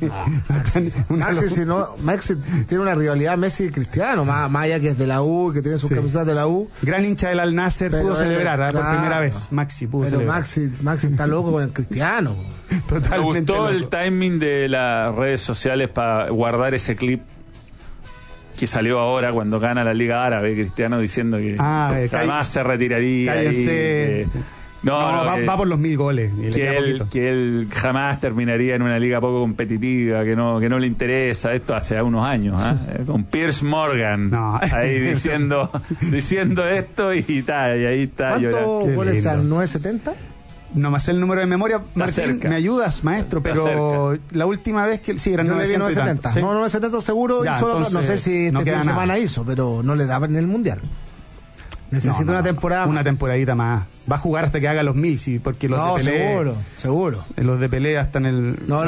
Maxi tiene una rivalidad Messi y Cristiano, más allá que es de la U, que tiene sus camisetas de la U. Gran hincha del Al Nassr, pudo celebrar por primera vez. Maxi pudo celebrar. Maxi está loco con el Cristiano. Totalmente. Me gustó el timing de las redes sociales para guardar ese clip que salió ahora cuando gana la Liga Árabe, Cristiano diciendo que jamás se retiraría. Va por los 1000 goles. Que él jamás terminaría en una liga poco competitiva, que no le interesa. Esto hace unos años, con Piers Morgan ahí diciendo esto y tal, y ahí está. ¿Cuántos goles están? ¿970? No me sé el número de memoria. Martín, me ayudas, maestro, pero la última vez que eran 970. ¿Sí? No, 970 seguro. Ya, entonces, no sé si este fin de semana hizo, pero no le daban en el Mundial. Necesita una temporada. Una temporadita más. Va a jugar hasta que haga los 1000, sí, porque los de Pelé. Seguro. Los de Pelé hasta en el. No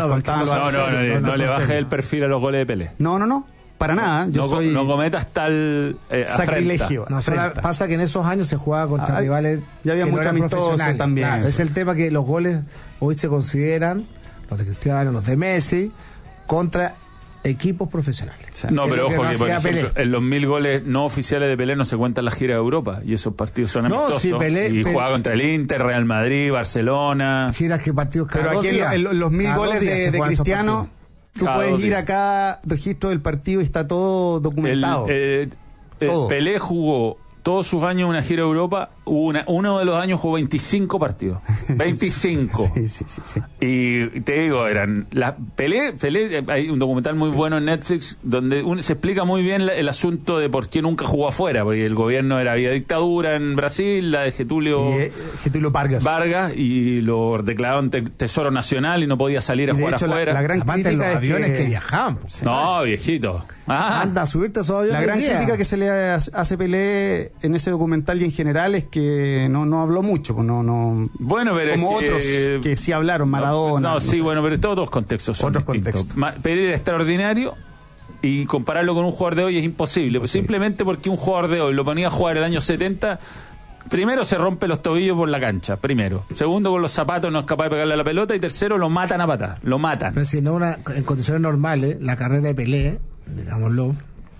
le baje el perfil a los goles de Pelé. No. Para nada. No cometas tal sacrilegio. Pasa que en esos años se jugaba contra rivales. Ya había mucho amistoso también. Claro, es el tema que los goles hoy se consideran, los de Cristiano, los de Messi, contra equipos profesionales. Pero ojo que por ejemplo, en los 1000 goles no oficiales de Pelé no se cuentan las giras de Europa y esos partidos son amistosos. Y jugaba contra el Inter, Real Madrid, Barcelona. Giras que partidos cada Pero aquí días. Los 1000 goles de Cristiano, tú puedes ir a cada registro del partido y está todo documentado. Pelé jugó todos sus años una gira de Europa. Uno de los años jugó 25 partidos. 25. Sí. Y te digo, Pelé, hay un documental muy bueno en Netflix donde se explica muy bien el asunto de por qué nunca jugó afuera, porque el gobierno había dictadura en Brasil, la de Getúlio Vargas, y lo declararon tesoro nacional y no podía salir a jugar afuera. La gran crítica los aviones que viajaban. No, viejito. Anda a subirte a esos aviones. La gran crítica que se le hace Pelé en ese documental y en general es que no habló mucho, bueno, pero como es otros que sí hablaron, Maradona. Pero otros contextos son distintos. Pelé era extraordinario y compararlo con un jugador de hoy es imposible, simplemente porque un jugador de hoy lo ponía a jugar el año 70. Primero se rompe los tobillos por la cancha, primero. Segundo, con los zapatos no es capaz de pegarle a la pelota. Y tercero, lo matan a patada. Lo matan. Pero si no, en condiciones normales, la carrera de Pelé, digámoslo,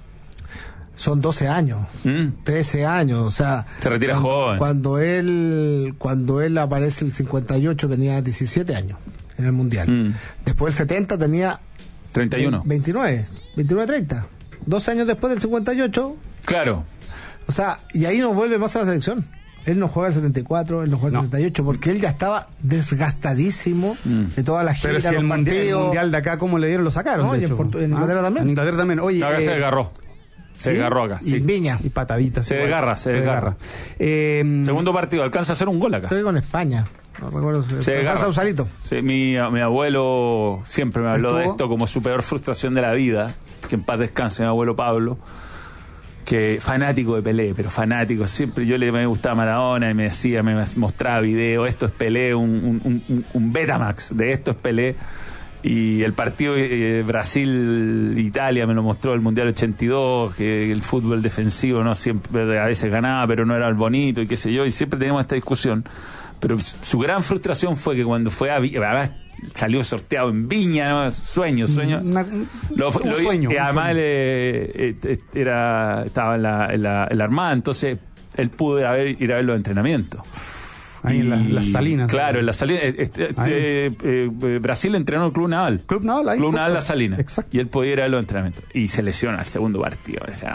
son 12 años, 13 años, o sea... Se retira joven. Cuando él aparece el 58 tenía 17 años en el Mundial. Después del 70 tenía... 31. 29, 30. 12 años después del 58... Claro. O sea, y ahí no vuelve más a la selección. Él no juega el 74, él no juega el 78, porque él ya estaba desgastadísimo de todas las giras. Pero si el mundial de acá, ¿cómo le dieron? Lo sacaron, no, de hecho. En Inglaterra también. En Inglaterra también. Oye, acá se desgarró. Se desgarró acá. Y Viña. Y pataditas. Se desgarra. Segundo partido, alcanza a hacer un gol acá. Estoy con España. No recuerdo. Se desgarra. Sausalito. Sí, mi abuelo siempre me habló de esto como su peor frustración de la vida. Que en paz descanse mi abuelo Pablo. que fanático de Pelé, pero fanático, siempre me gustaba Maradona y me mostraba video, esto es Pelé, un Betamax de esto es Pelé. Y el partido Brasil-Italia me lo mostró el Mundial 82, que el fútbol defensivo no siempre, a veces ganaba, pero no era el bonito y qué sé yo, y siempre teníamos esta discusión. Pero su gran frustración fue que cuando fue salió sorteado en Viña, ¿no? Sueño. Un sueño. Y además estaba en la Armada, entonces él pudo ir a ver los entrenamientos. Ahí en las Salinas. Claro, en las Salinas. Brasil entrenó el Club Naval. Club Naval, Las Salinas. Exacto. Y él podía ir a los entrenamientos. Y se lesiona el segundo partido. Decía,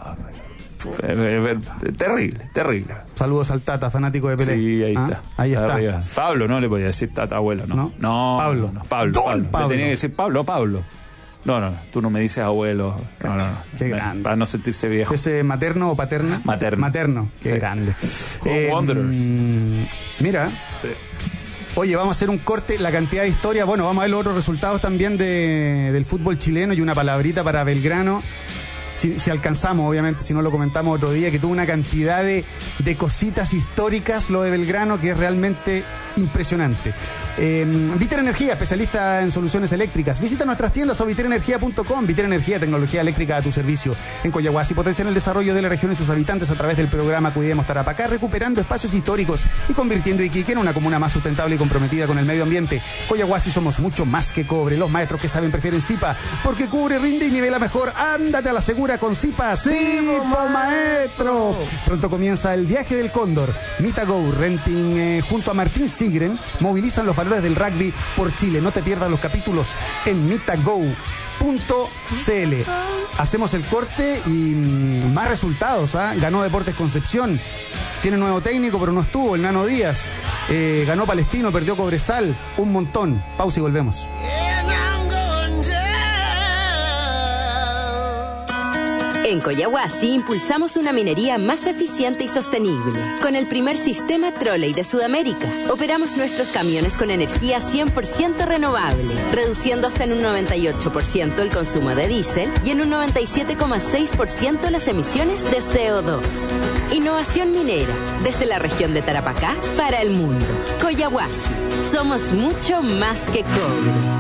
terrible. Saludos al Tata, fanático de Pelé. Sí, ahí está. Arriba. Pablo, no le podía decir Tata abuelo, ¿no? No, Pablo. Pablo. Le tenía que decir Pablo. No, tú no me dices abuelo. No. Qué grande. Para no sentirse viejo. ¿Ese materno o paterna? Materno. Qué grande. Wanderers. Mira. Sí. Oye, vamos a hacer un corte, la cantidad de historia. Bueno, vamos a ver los otros resultados también del fútbol chileno y una palabrita para Belgrano. Si alcanzamos, obviamente, si no lo comentamos otro día, que tuvo una cantidad de cositas históricas lo de Belgrano que es realmente impresionante. Viter Energía, especialista en soluciones eléctricas. Visita nuestras tiendas o viterenergia.com. Viter Energía, tecnología eléctrica a tu servicio. En Coyahuasi potencian el desarrollo de la región y sus habitantes a través del programa Cuidemos Tarapacá, recuperando espacios históricos y convirtiendo Iquique en una comuna más sustentable y comprometida con el medio ambiente. Coyahuasi somos mucho más que cobre. Los maestros que saben prefieren Zipa, porque cubre, rinde y nivela mejor. Ándate a la segura con Zipa. ¡Zipa, maestro! Pronto comienza el viaje del Cóndor. Mita Go Renting junto a Martín Sigren movilizan los valores del rugby por Chile. No te pierdas los capítulos en mitago.cl. Hacemos el corte y más resultados. Ganó Deportes Concepción, tiene nuevo técnico pero no estuvo el Nano Díaz. Ganó Palestino, perdió Cobresal, un montón. Pausa y volvemos. En Coyahuasi impulsamos una minería más eficiente y sostenible. Con el primer sistema trolley de Sudamérica, operamos nuestros camiones con energía 100% renovable, reduciendo hasta en un 98% el consumo de diésel y en un 97,6% las emisiones de CO2. Innovación minera, desde la región de Tarapacá para el mundo. Coyahuasi, somos mucho más que cobre.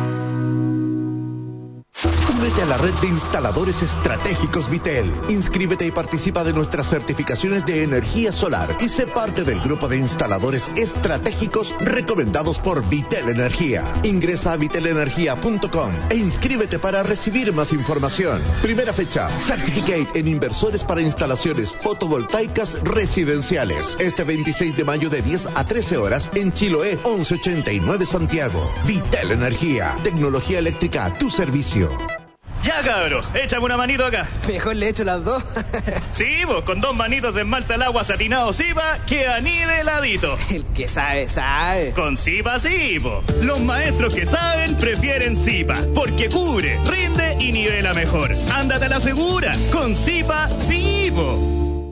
Únete a la red de instaladores estratégicos Vitel. Inscríbete y participa de nuestras certificaciones de energía solar y sé parte del grupo de instaladores estratégicos recomendados por Vitel Energía. Ingresa a vitelenergia.com e inscríbete para recibir más información. Primera fecha, Certificate en inversores para instalaciones fotovoltaicas residenciales. Este 26 de mayo de 10 a 13 horas en Chiloé 1189 Santiago. Vitel Energía, tecnología eléctrica a tu servicio. Ya, cabro, échame una manito acá. Mejor le echo las dos. Sí, vos, con 2 manitos de esmalta al agua satinado Zipa, queda niveladito. El que sabe, sabe. Con Zipa sí, po. Los maestros que saben prefieren Zipa, porque cubre, rinde y nivela mejor. Ándate a la segura, con Zipa sí, po.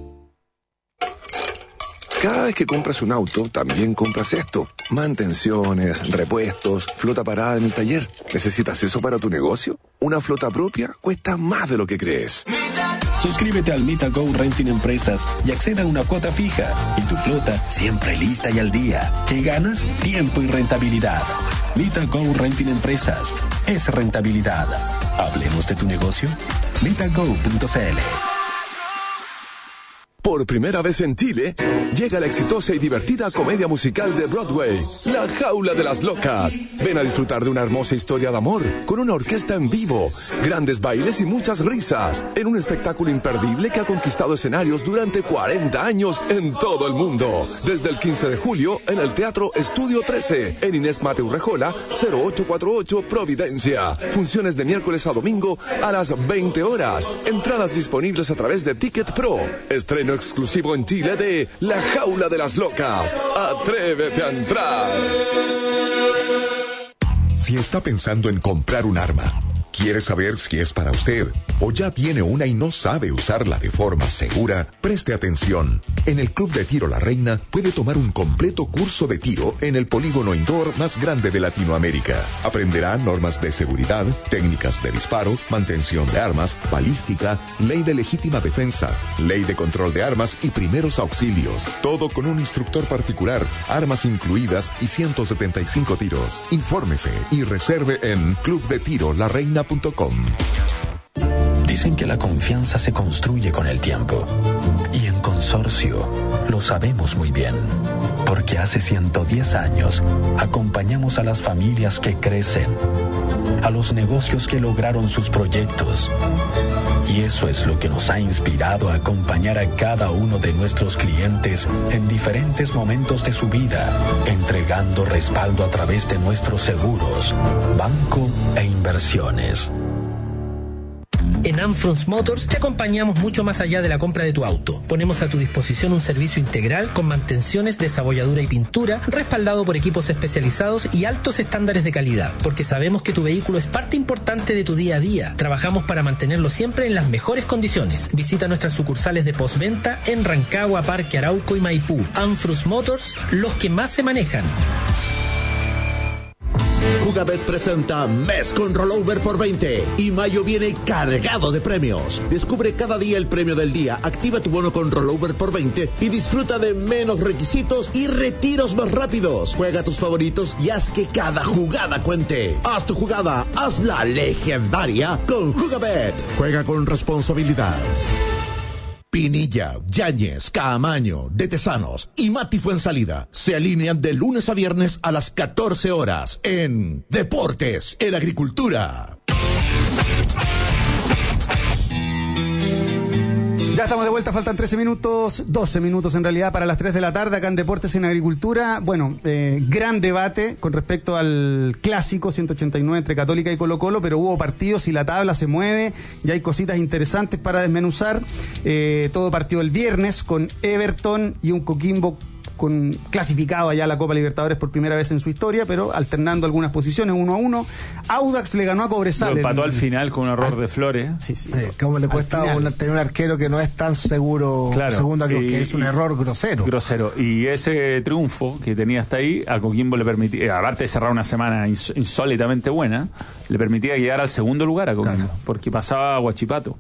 Cada vez que compras un auto, también compras esto. Mantenciones, repuestos, flota parada en el taller. ¿Necesitas eso para tu negocio? Una flota propia cuesta más de lo que crees. Suscríbete al Mita Go Renting Empresas y acceda a una cuota fija. Y tu flota siempre lista y al día. ¿Qué ganas? Tiempo y rentabilidad. Mita Go Renting Empresas. Es rentabilidad. Hablemos de tu negocio. mitago.cl. Por primera vez en Chile, llega la exitosa y divertida comedia musical de Broadway, La Jaula de las Locas. Ven a disfrutar de una hermosa historia de amor, con una orquesta en vivo, grandes bailes y muchas risas, en un espectáculo imperdible que ha conquistado escenarios durante 40 años en todo el mundo. Desde el 15 de julio, en el Teatro Estudio 13, en Inés Mateu Rejola, 0848 Providencia. Funciones de miércoles a domingo a las 20 horas. Entradas disponibles a través de Ticket Pro. Estreno exclusivo en Chile de La Jaula de las Locas. Atrévete a entrar. Si está pensando en comprar un arma, ¿Quiere saber si es para usted o ya tiene una y no sabe usarla de forma segura? Preste atención. En el Club de Tiro La Reina puede tomar un completo curso de tiro en el polígono indoor más grande de Latinoamérica. Aprenderá normas de seguridad, técnicas de disparo, mantención de armas, balística, ley de legítima defensa, ley de control de armas y primeros auxilios. Todo con un instructor particular, armas incluidas y 175 tiros. Infórmese y reserve en clubdetirolareina.com. Dicen que la confianza se construye con el tiempo. Y en Consorcio lo sabemos muy bien. Porque hace 110 años acompañamos a las familias que crecen, a los negocios que lograron sus proyectos. Y eso es lo que nos ha inspirado a acompañar a cada uno de nuestros clientes en diferentes momentos de su vida, entregando respaldo a través de nuestros seguros, banco e inversiones. En Anfrons Motors te acompañamos mucho más allá de la compra de tu auto. Ponemos a tu disposición un servicio integral con mantenciones, desabolladura y pintura, respaldado por equipos especializados y altos estándares de calidad, porque sabemos que tu vehículo es parte importante de tu día a día. Trabajamos para mantenerlo siempre en las mejores condiciones. Visita nuestras sucursales de postventa en Rancagua, Parque Arauco y Maipú. Anfrons Motors, los que más se manejan. Jugabet presenta Mes con Rollover por 20 y mayo viene cargado de premios. Descubre cada día el premio del día, activa tu bono con Rollover por 20 y disfruta de menos requisitos y retiros más rápidos. Juega a tus favoritos y haz que cada jugada cuente. Haz tu jugada, hazla legendaria con Jugabet. Juega con responsabilidad. Pinilla, Yáñez, Caamaño, De Tesanos y Mati Fuensalida se alinean de lunes a viernes a las 14 horas en Deportes en Agricultura. Ya estamos de vuelta, faltan 13 minutos, 12 minutos en realidad para las 3 de la tarde acá en Deportes en Agricultura. Bueno, gran debate con respecto al clásico 189 entre Católica y Colo-Colo, pero hubo partidos y la tabla se mueve y hay cositas interesantes para desmenuzar. Todo partido el viernes con Everton y un Coquimbo clasificado allá a la Copa Libertadores por primera vez en su historia, pero alternando algunas posiciones 1-1. Audax le ganó a Cobresal. Lo empató al final con un error de Flores. Sí. ¿Cómo le cuesta tener un arquero que no es tan seguro? Claro, segundo, que es un error grosero. Y ese triunfo que tenía hasta ahí, a Coquimbo le permitía, aparte de cerrar una semana insólitamente buena, le permitía llegar al segundo lugar a Coquimbo, porque pasaba a Huachipato.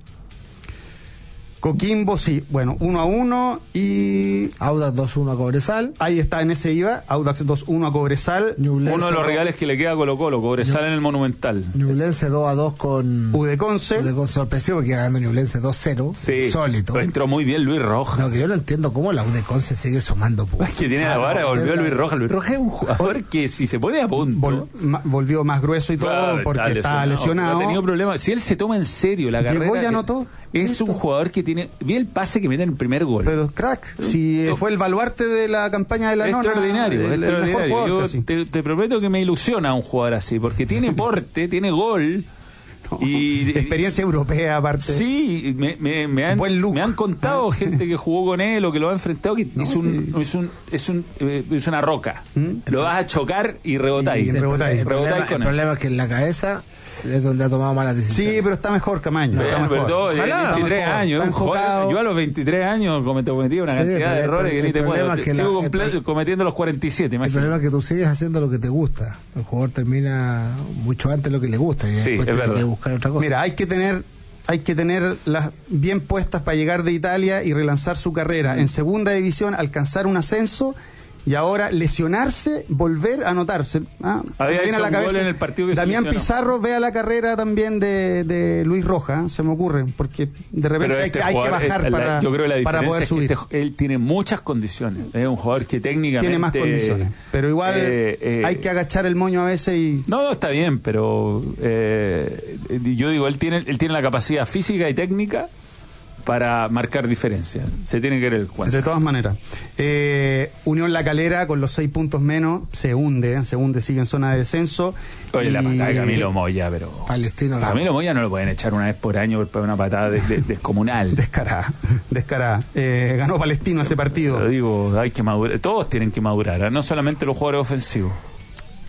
Coquimbo, sí, bueno, 1-1 y... Audax 2-1 a Cobresal. Ahí está, en ese iba, Audax 2-1 a Cobresal. Ñublense, uno de los rivales que le queda a Colo-Colo, Cobresal en el Monumental. Ñublense 2-2 con... Udeconce. Sorpresivo porque ganando Ñublense 2-0. Sí, sólito. Entró muy bien Luis Rojas. No, que yo no entiendo cómo la Udeconce sigue sumando puntos. Es que tiene la vara, volvió Luis Rojas. Luis Rojas es un jugador que si se pone a punto... volvió más grueso y todo porque está lesionado. No ha tenido problemas. Si él se toma en serio la carrera... Llegó y anotó. Es un jugador que tiene... Vi el pase que mete en el primer gol. Pero crack, si fue el baluarte de la campaña de la nona. Extraordinario. Jugador, yo te prometo que me ilusiona un jugador así, porque tiene porte, tiene gol. Y experiencia europea aparte. Sí, me han contado gente que jugó con él o que lo ha enfrentado, que es una roca. Lo vas a chocar y rebotáis. El problema es que en la cabeza es donde ha tomado malas decisiones. Sí, pero está mejor Camaño. Pero 23 años, yo a los 23 años cometí una cantidad de errores que ni te puedo. Sigo cometiendo los 47. El problema es que tú sigues haciendo lo que te gusta. El jugador termina mucho antes lo que le gusta y después es verdad. Que buscar otra cosa. Mira, hay que tenerlas bien puestas para llegar de Italia y relanzar su carrera. En segunda división, alcanzar un ascenso y ahora lesionarse, volver a anotarse. Había hecho un gol en el partido que Damián se lesionó. Pizarro vea la carrera también de Luis Rojas, se me ocurre, porque de repente hay que bajar para poder subir. Él tiene muchas condiciones, es un jugador que técnicamente... Tiene más condiciones, pero igual hay que agachar el moño a veces y... No, está bien, pero yo digo, él tiene la capacidad física y técnica para marcar diferencias. Se tiene que ver el cuento. De todas maneras. Unión La Calera, con los 6 puntos menos, se hunde, sigue en zona de descenso. Oye, la patada de Camilo Moya, pero... Camilo Moya no lo pueden echar una vez por año por una patada descomunal. Descarada. Ganó Palestino ese partido. Pero digo, hay que madurar. Todos tienen que madurar, no solamente los jugadores ofensivos.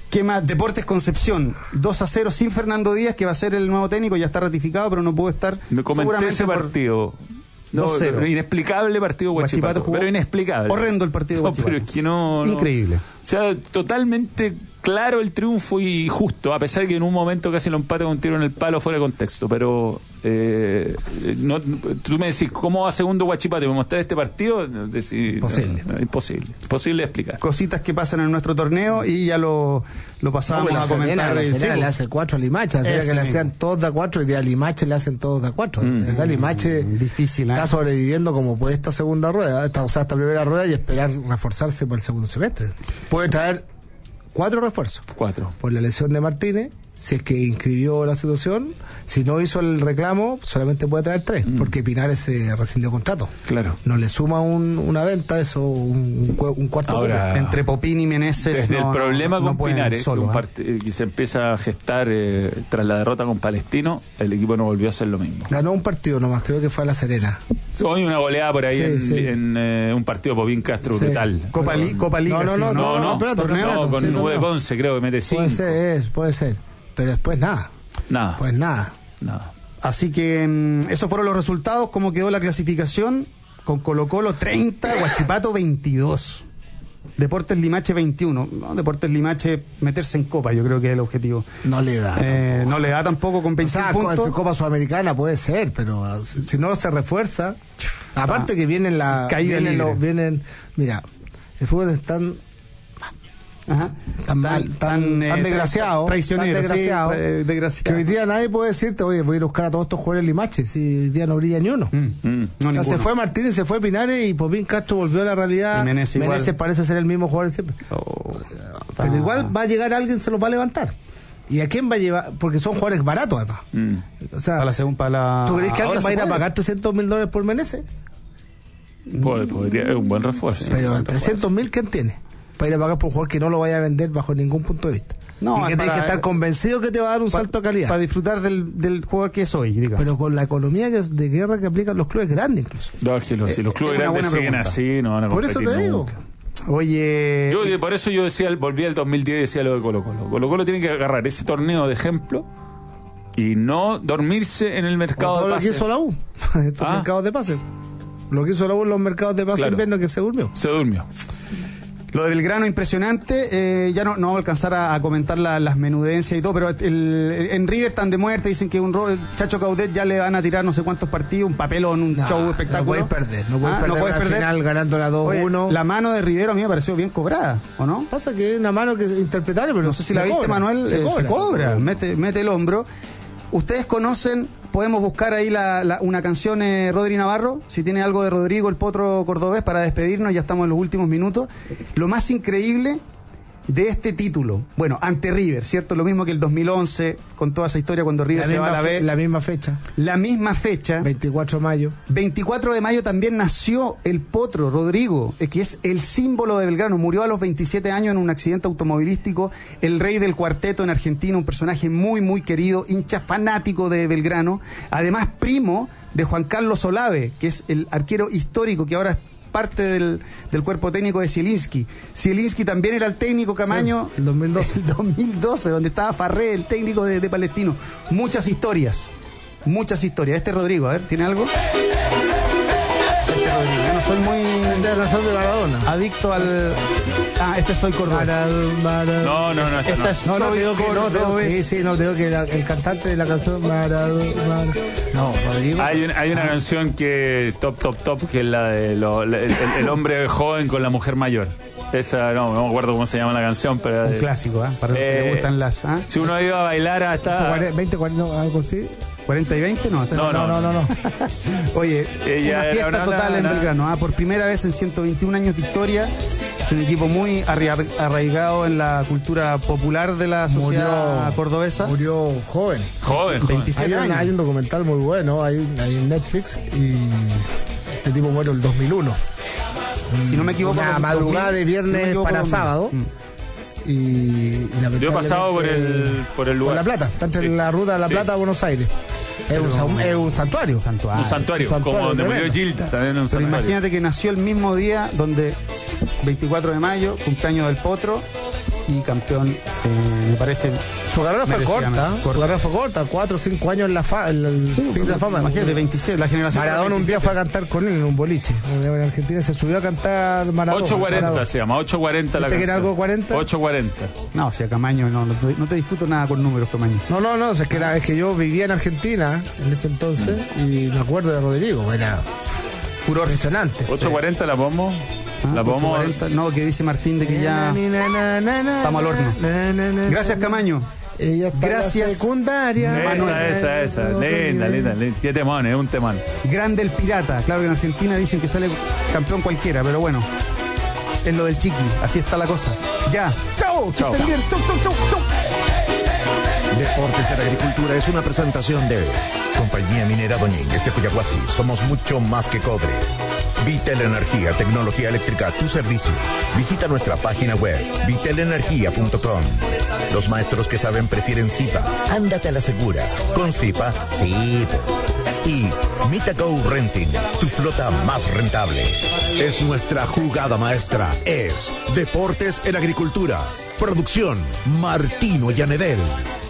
¿Qué más? Deportes Concepción, 2-0 sin Fernando Díaz, que va a ser el nuevo técnico, ya está ratificado, pero no pudo estar. Me comenté ese partido. 2-0. Inexplicable partido Huachipato, pero inexplicable. Horrendo el partido de Huachipato. Pero es que no. Increíble. O sea, totalmente claro el triunfo y justo, a pesar de que en un momento casi lo empata con un tiro en el palo fuera de contexto. Pero no, tú me decís, ¿cómo va segundo Huachipato? ¿Y me mostrás este partido? Imposible. Imposible de explicar. Cositas que pasan en nuestro torneo y ya lo pasábamos a comentar. La Serena le hace 4 a Limache, que le hacían todos de a 4 y a Limache le hacen todos de a 4. De verdad, Limache difícil, está sobreviviendo como puede esta segunda rueda, esta primera rueda y esperar reforzarse para el segundo semestre. Puede traer 4 refuerzos. 4. Por la lesión de Martínez, si es que inscribió la situación, si no hizo el reclamo, solamente puede traer 3, porque Pinares se rescindió contrato. Claro. No le suma una venta, eso, un cuarto. Ahora, entre Popín y Meneses. Desde el problema con Pinares, solo, que se empieza a gestar tras la derrota con Palestino, el equipo no volvió a hacer lo mismo. Ganó un partido nomás, creo que fue a La Serena. Hoy una goleada por ahí en un partido de Popín Castro brutal. Copa Liga. No, con Nube Conce creo que mete 5. Puede ser. Pero después nada. Pues nada. Así que esos fueron los resultados. ¿Cómo quedó la clasificación? Con Colo-Colo 30, Huachipato 22. Deportes Limache 21. No, Deportes Limache meterse en Copa, yo creo que es el objetivo. No le da. No le da tampoco con 21 puntos. Copa Sudamericana puede ser, pero si no se refuerza. Aparte que vienen mira, el fútbol es tan desgraciado, traicionero, desgraciado, que hoy día nadie puede decirte, oye, voy a ir a buscar a todos estos jugadores en Limache, si hoy día no brilla ni uno. Se fue Martínez, se fue Pinares y Popín Castro volvió a la realidad. Meneses parece ser el mismo jugador de siempre. Pero igual va a llegar alguien, se los va a levantar. ¿Y a quién va a llevar? Porque son jugadores baratos además. O sea, ¿tú crees que alguien va a ir a pagar $300,000 por Meneses? Podría, es un buen refuerzo. Pero $300,000, ¿quién tiene? Para ir a pagar por un jugador que no lo vaya a vender bajo ningún punto de vista. No, y que tienes que estar convencido que te va a dar un salto de calidad. Para disfrutar del jugador que es hoy, digamos. Pero con la economía de guerra que aplican los clubes grandes incluso. Si los clubes grandes siguen así, no van a competir. Por eso te digo. Oye... Por eso yo decía, volví al 2010 y decía lo de Colo-Colo. Colo-Colo tiene que agarrar ese torneo de ejemplo y no dormirse en el mercado de pase. Lo que hizo la U, estos mercados de pase. Lo que hizo la U en los mercados de pase invierno, que se durmió. Lo de Belgrano, impresionante. Ya no vamos a alcanzar a comentar las menudencias y todo, pero en River están de muerte. Dicen que Chacho Caudet ya le van a tirar no sé cuántos partidos, un papelón, un show, espectáculo. No puedes perder. Al final ganando la 2-1. La mano de Rivero a mí me pareció bien cobrada, ¿o no? Pasa que es una mano que es interpretable, pero no sé si la viste, Manuel. Se cobra. Mete el hombro. Ustedes conocen, podemos buscar ahí una canción, Rodri Navarro, si tiene algo de Rodrigo, el potro cordobés, para despedirnos, ya estamos en los últimos minutos. Lo más increíble de este título, bueno, ante River, ¿cierto? Lo mismo que el 2011, con toda esa historia cuando River se va a la B. La misma fecha. 24 de mayo. 24 de mayo también nació el potro Rodrigo, que es el símbolo de Belgrano. Murió a los 27 años en un accidente automovilístico, el rey del cuarteto en Argentina, un personaje muy, muy querido, hincha fanático de Belgrano, además primo de Juan Carlos Olave, que es el arquero histórico que ahora es parte del cuerpo técnico de Zielinski. Zielinski también era el técnico, Camaño. Sí, el 2012. El 2012, donde estaba Farré, el técnico de Palestino. Muchas historias. Este Rodrigo, a ver, ¿tiene algo? Este Rodrigo, yo no soy muy... De razón de Maradona. Adicto al... este soy cordobés. No. Esta es digo que el cantante de la canción Maradona. No, Rodrigo. Hay una canción que top, que es la de el hombre joven con la mujer mayor. Esa, no me acuerdo cómo se llama la canción, pero... Un clásico, para los que le gustan las... Si uno iba a bailar hasta... 20, 40, algo así. 40 y 20, no. Oye, una fiesta total en Belgrano. Por primera vez en 121 años de historia, es un equipo muy arraigado en la cultura popular de la sociedad cordobesa. Murió joven. 27 años. Hay un documental muy bueno, hay en Netflix, y este tipo muere el 2001. Si no me equivoco, una madrugada de viernes para sábado. Y yo he pasado por el lugar. Por La Plata, está entre la ruta de La Plata a Buenos Aires. Es un santuario. Un santuario, como donde murió Gilda, también un santuario. Imagínate que nació el mismo día donde 24 de mayo, cumpleaños del potro, y campeón, me parece. Su carrera fue corta, merecidamente. su carrera fue corta, 4 o 5 años en la Ping de Fama. Imagínate, 26, la generación. Maradona un día fue a cantar con él en un boliche. En Argentina se subió a cantar Maradona. 840 se llama, 840 la ¿Viste que era canción. algo 40? 840. No, si a Camaño no te discuto nada con números, Camaño. No, es que yo vivía en Argentina en ese entonces y me acuerdo de Rodrigo, era furor impresionante. 840 la pongo. La pongo. 8:40, no, que dice Martín de que ya estamos al horno. Gracias, Camaño. Ella está Gracias. en la secundaria. Esa. Linda. Qué temón, es un temón. Grande el pirata. Claro que en Argentina dicen que sale campeón cualquiera, pero bueno. Es lo del chiqui, así está la cosa. Ya. Chao. Chao. Que estén bien. Chau. Deportes en Agricultura es una presentación de Compañía Minera Doñínguez de Coyahuasi. Somos mucho más que cobre. Vitel Energía, tecnología eléctrica a tu servicio. Visita nuestra página web, vitelenergia.com. Los maestros que saben prefieren Zipa. Ándate a la segura. Con Zipa, sí. Y Mitago Renting, tu flota más rentable. Es nuestra jugada maestra. Es Deportes en Agricultura. Producción, Martino Llanedel.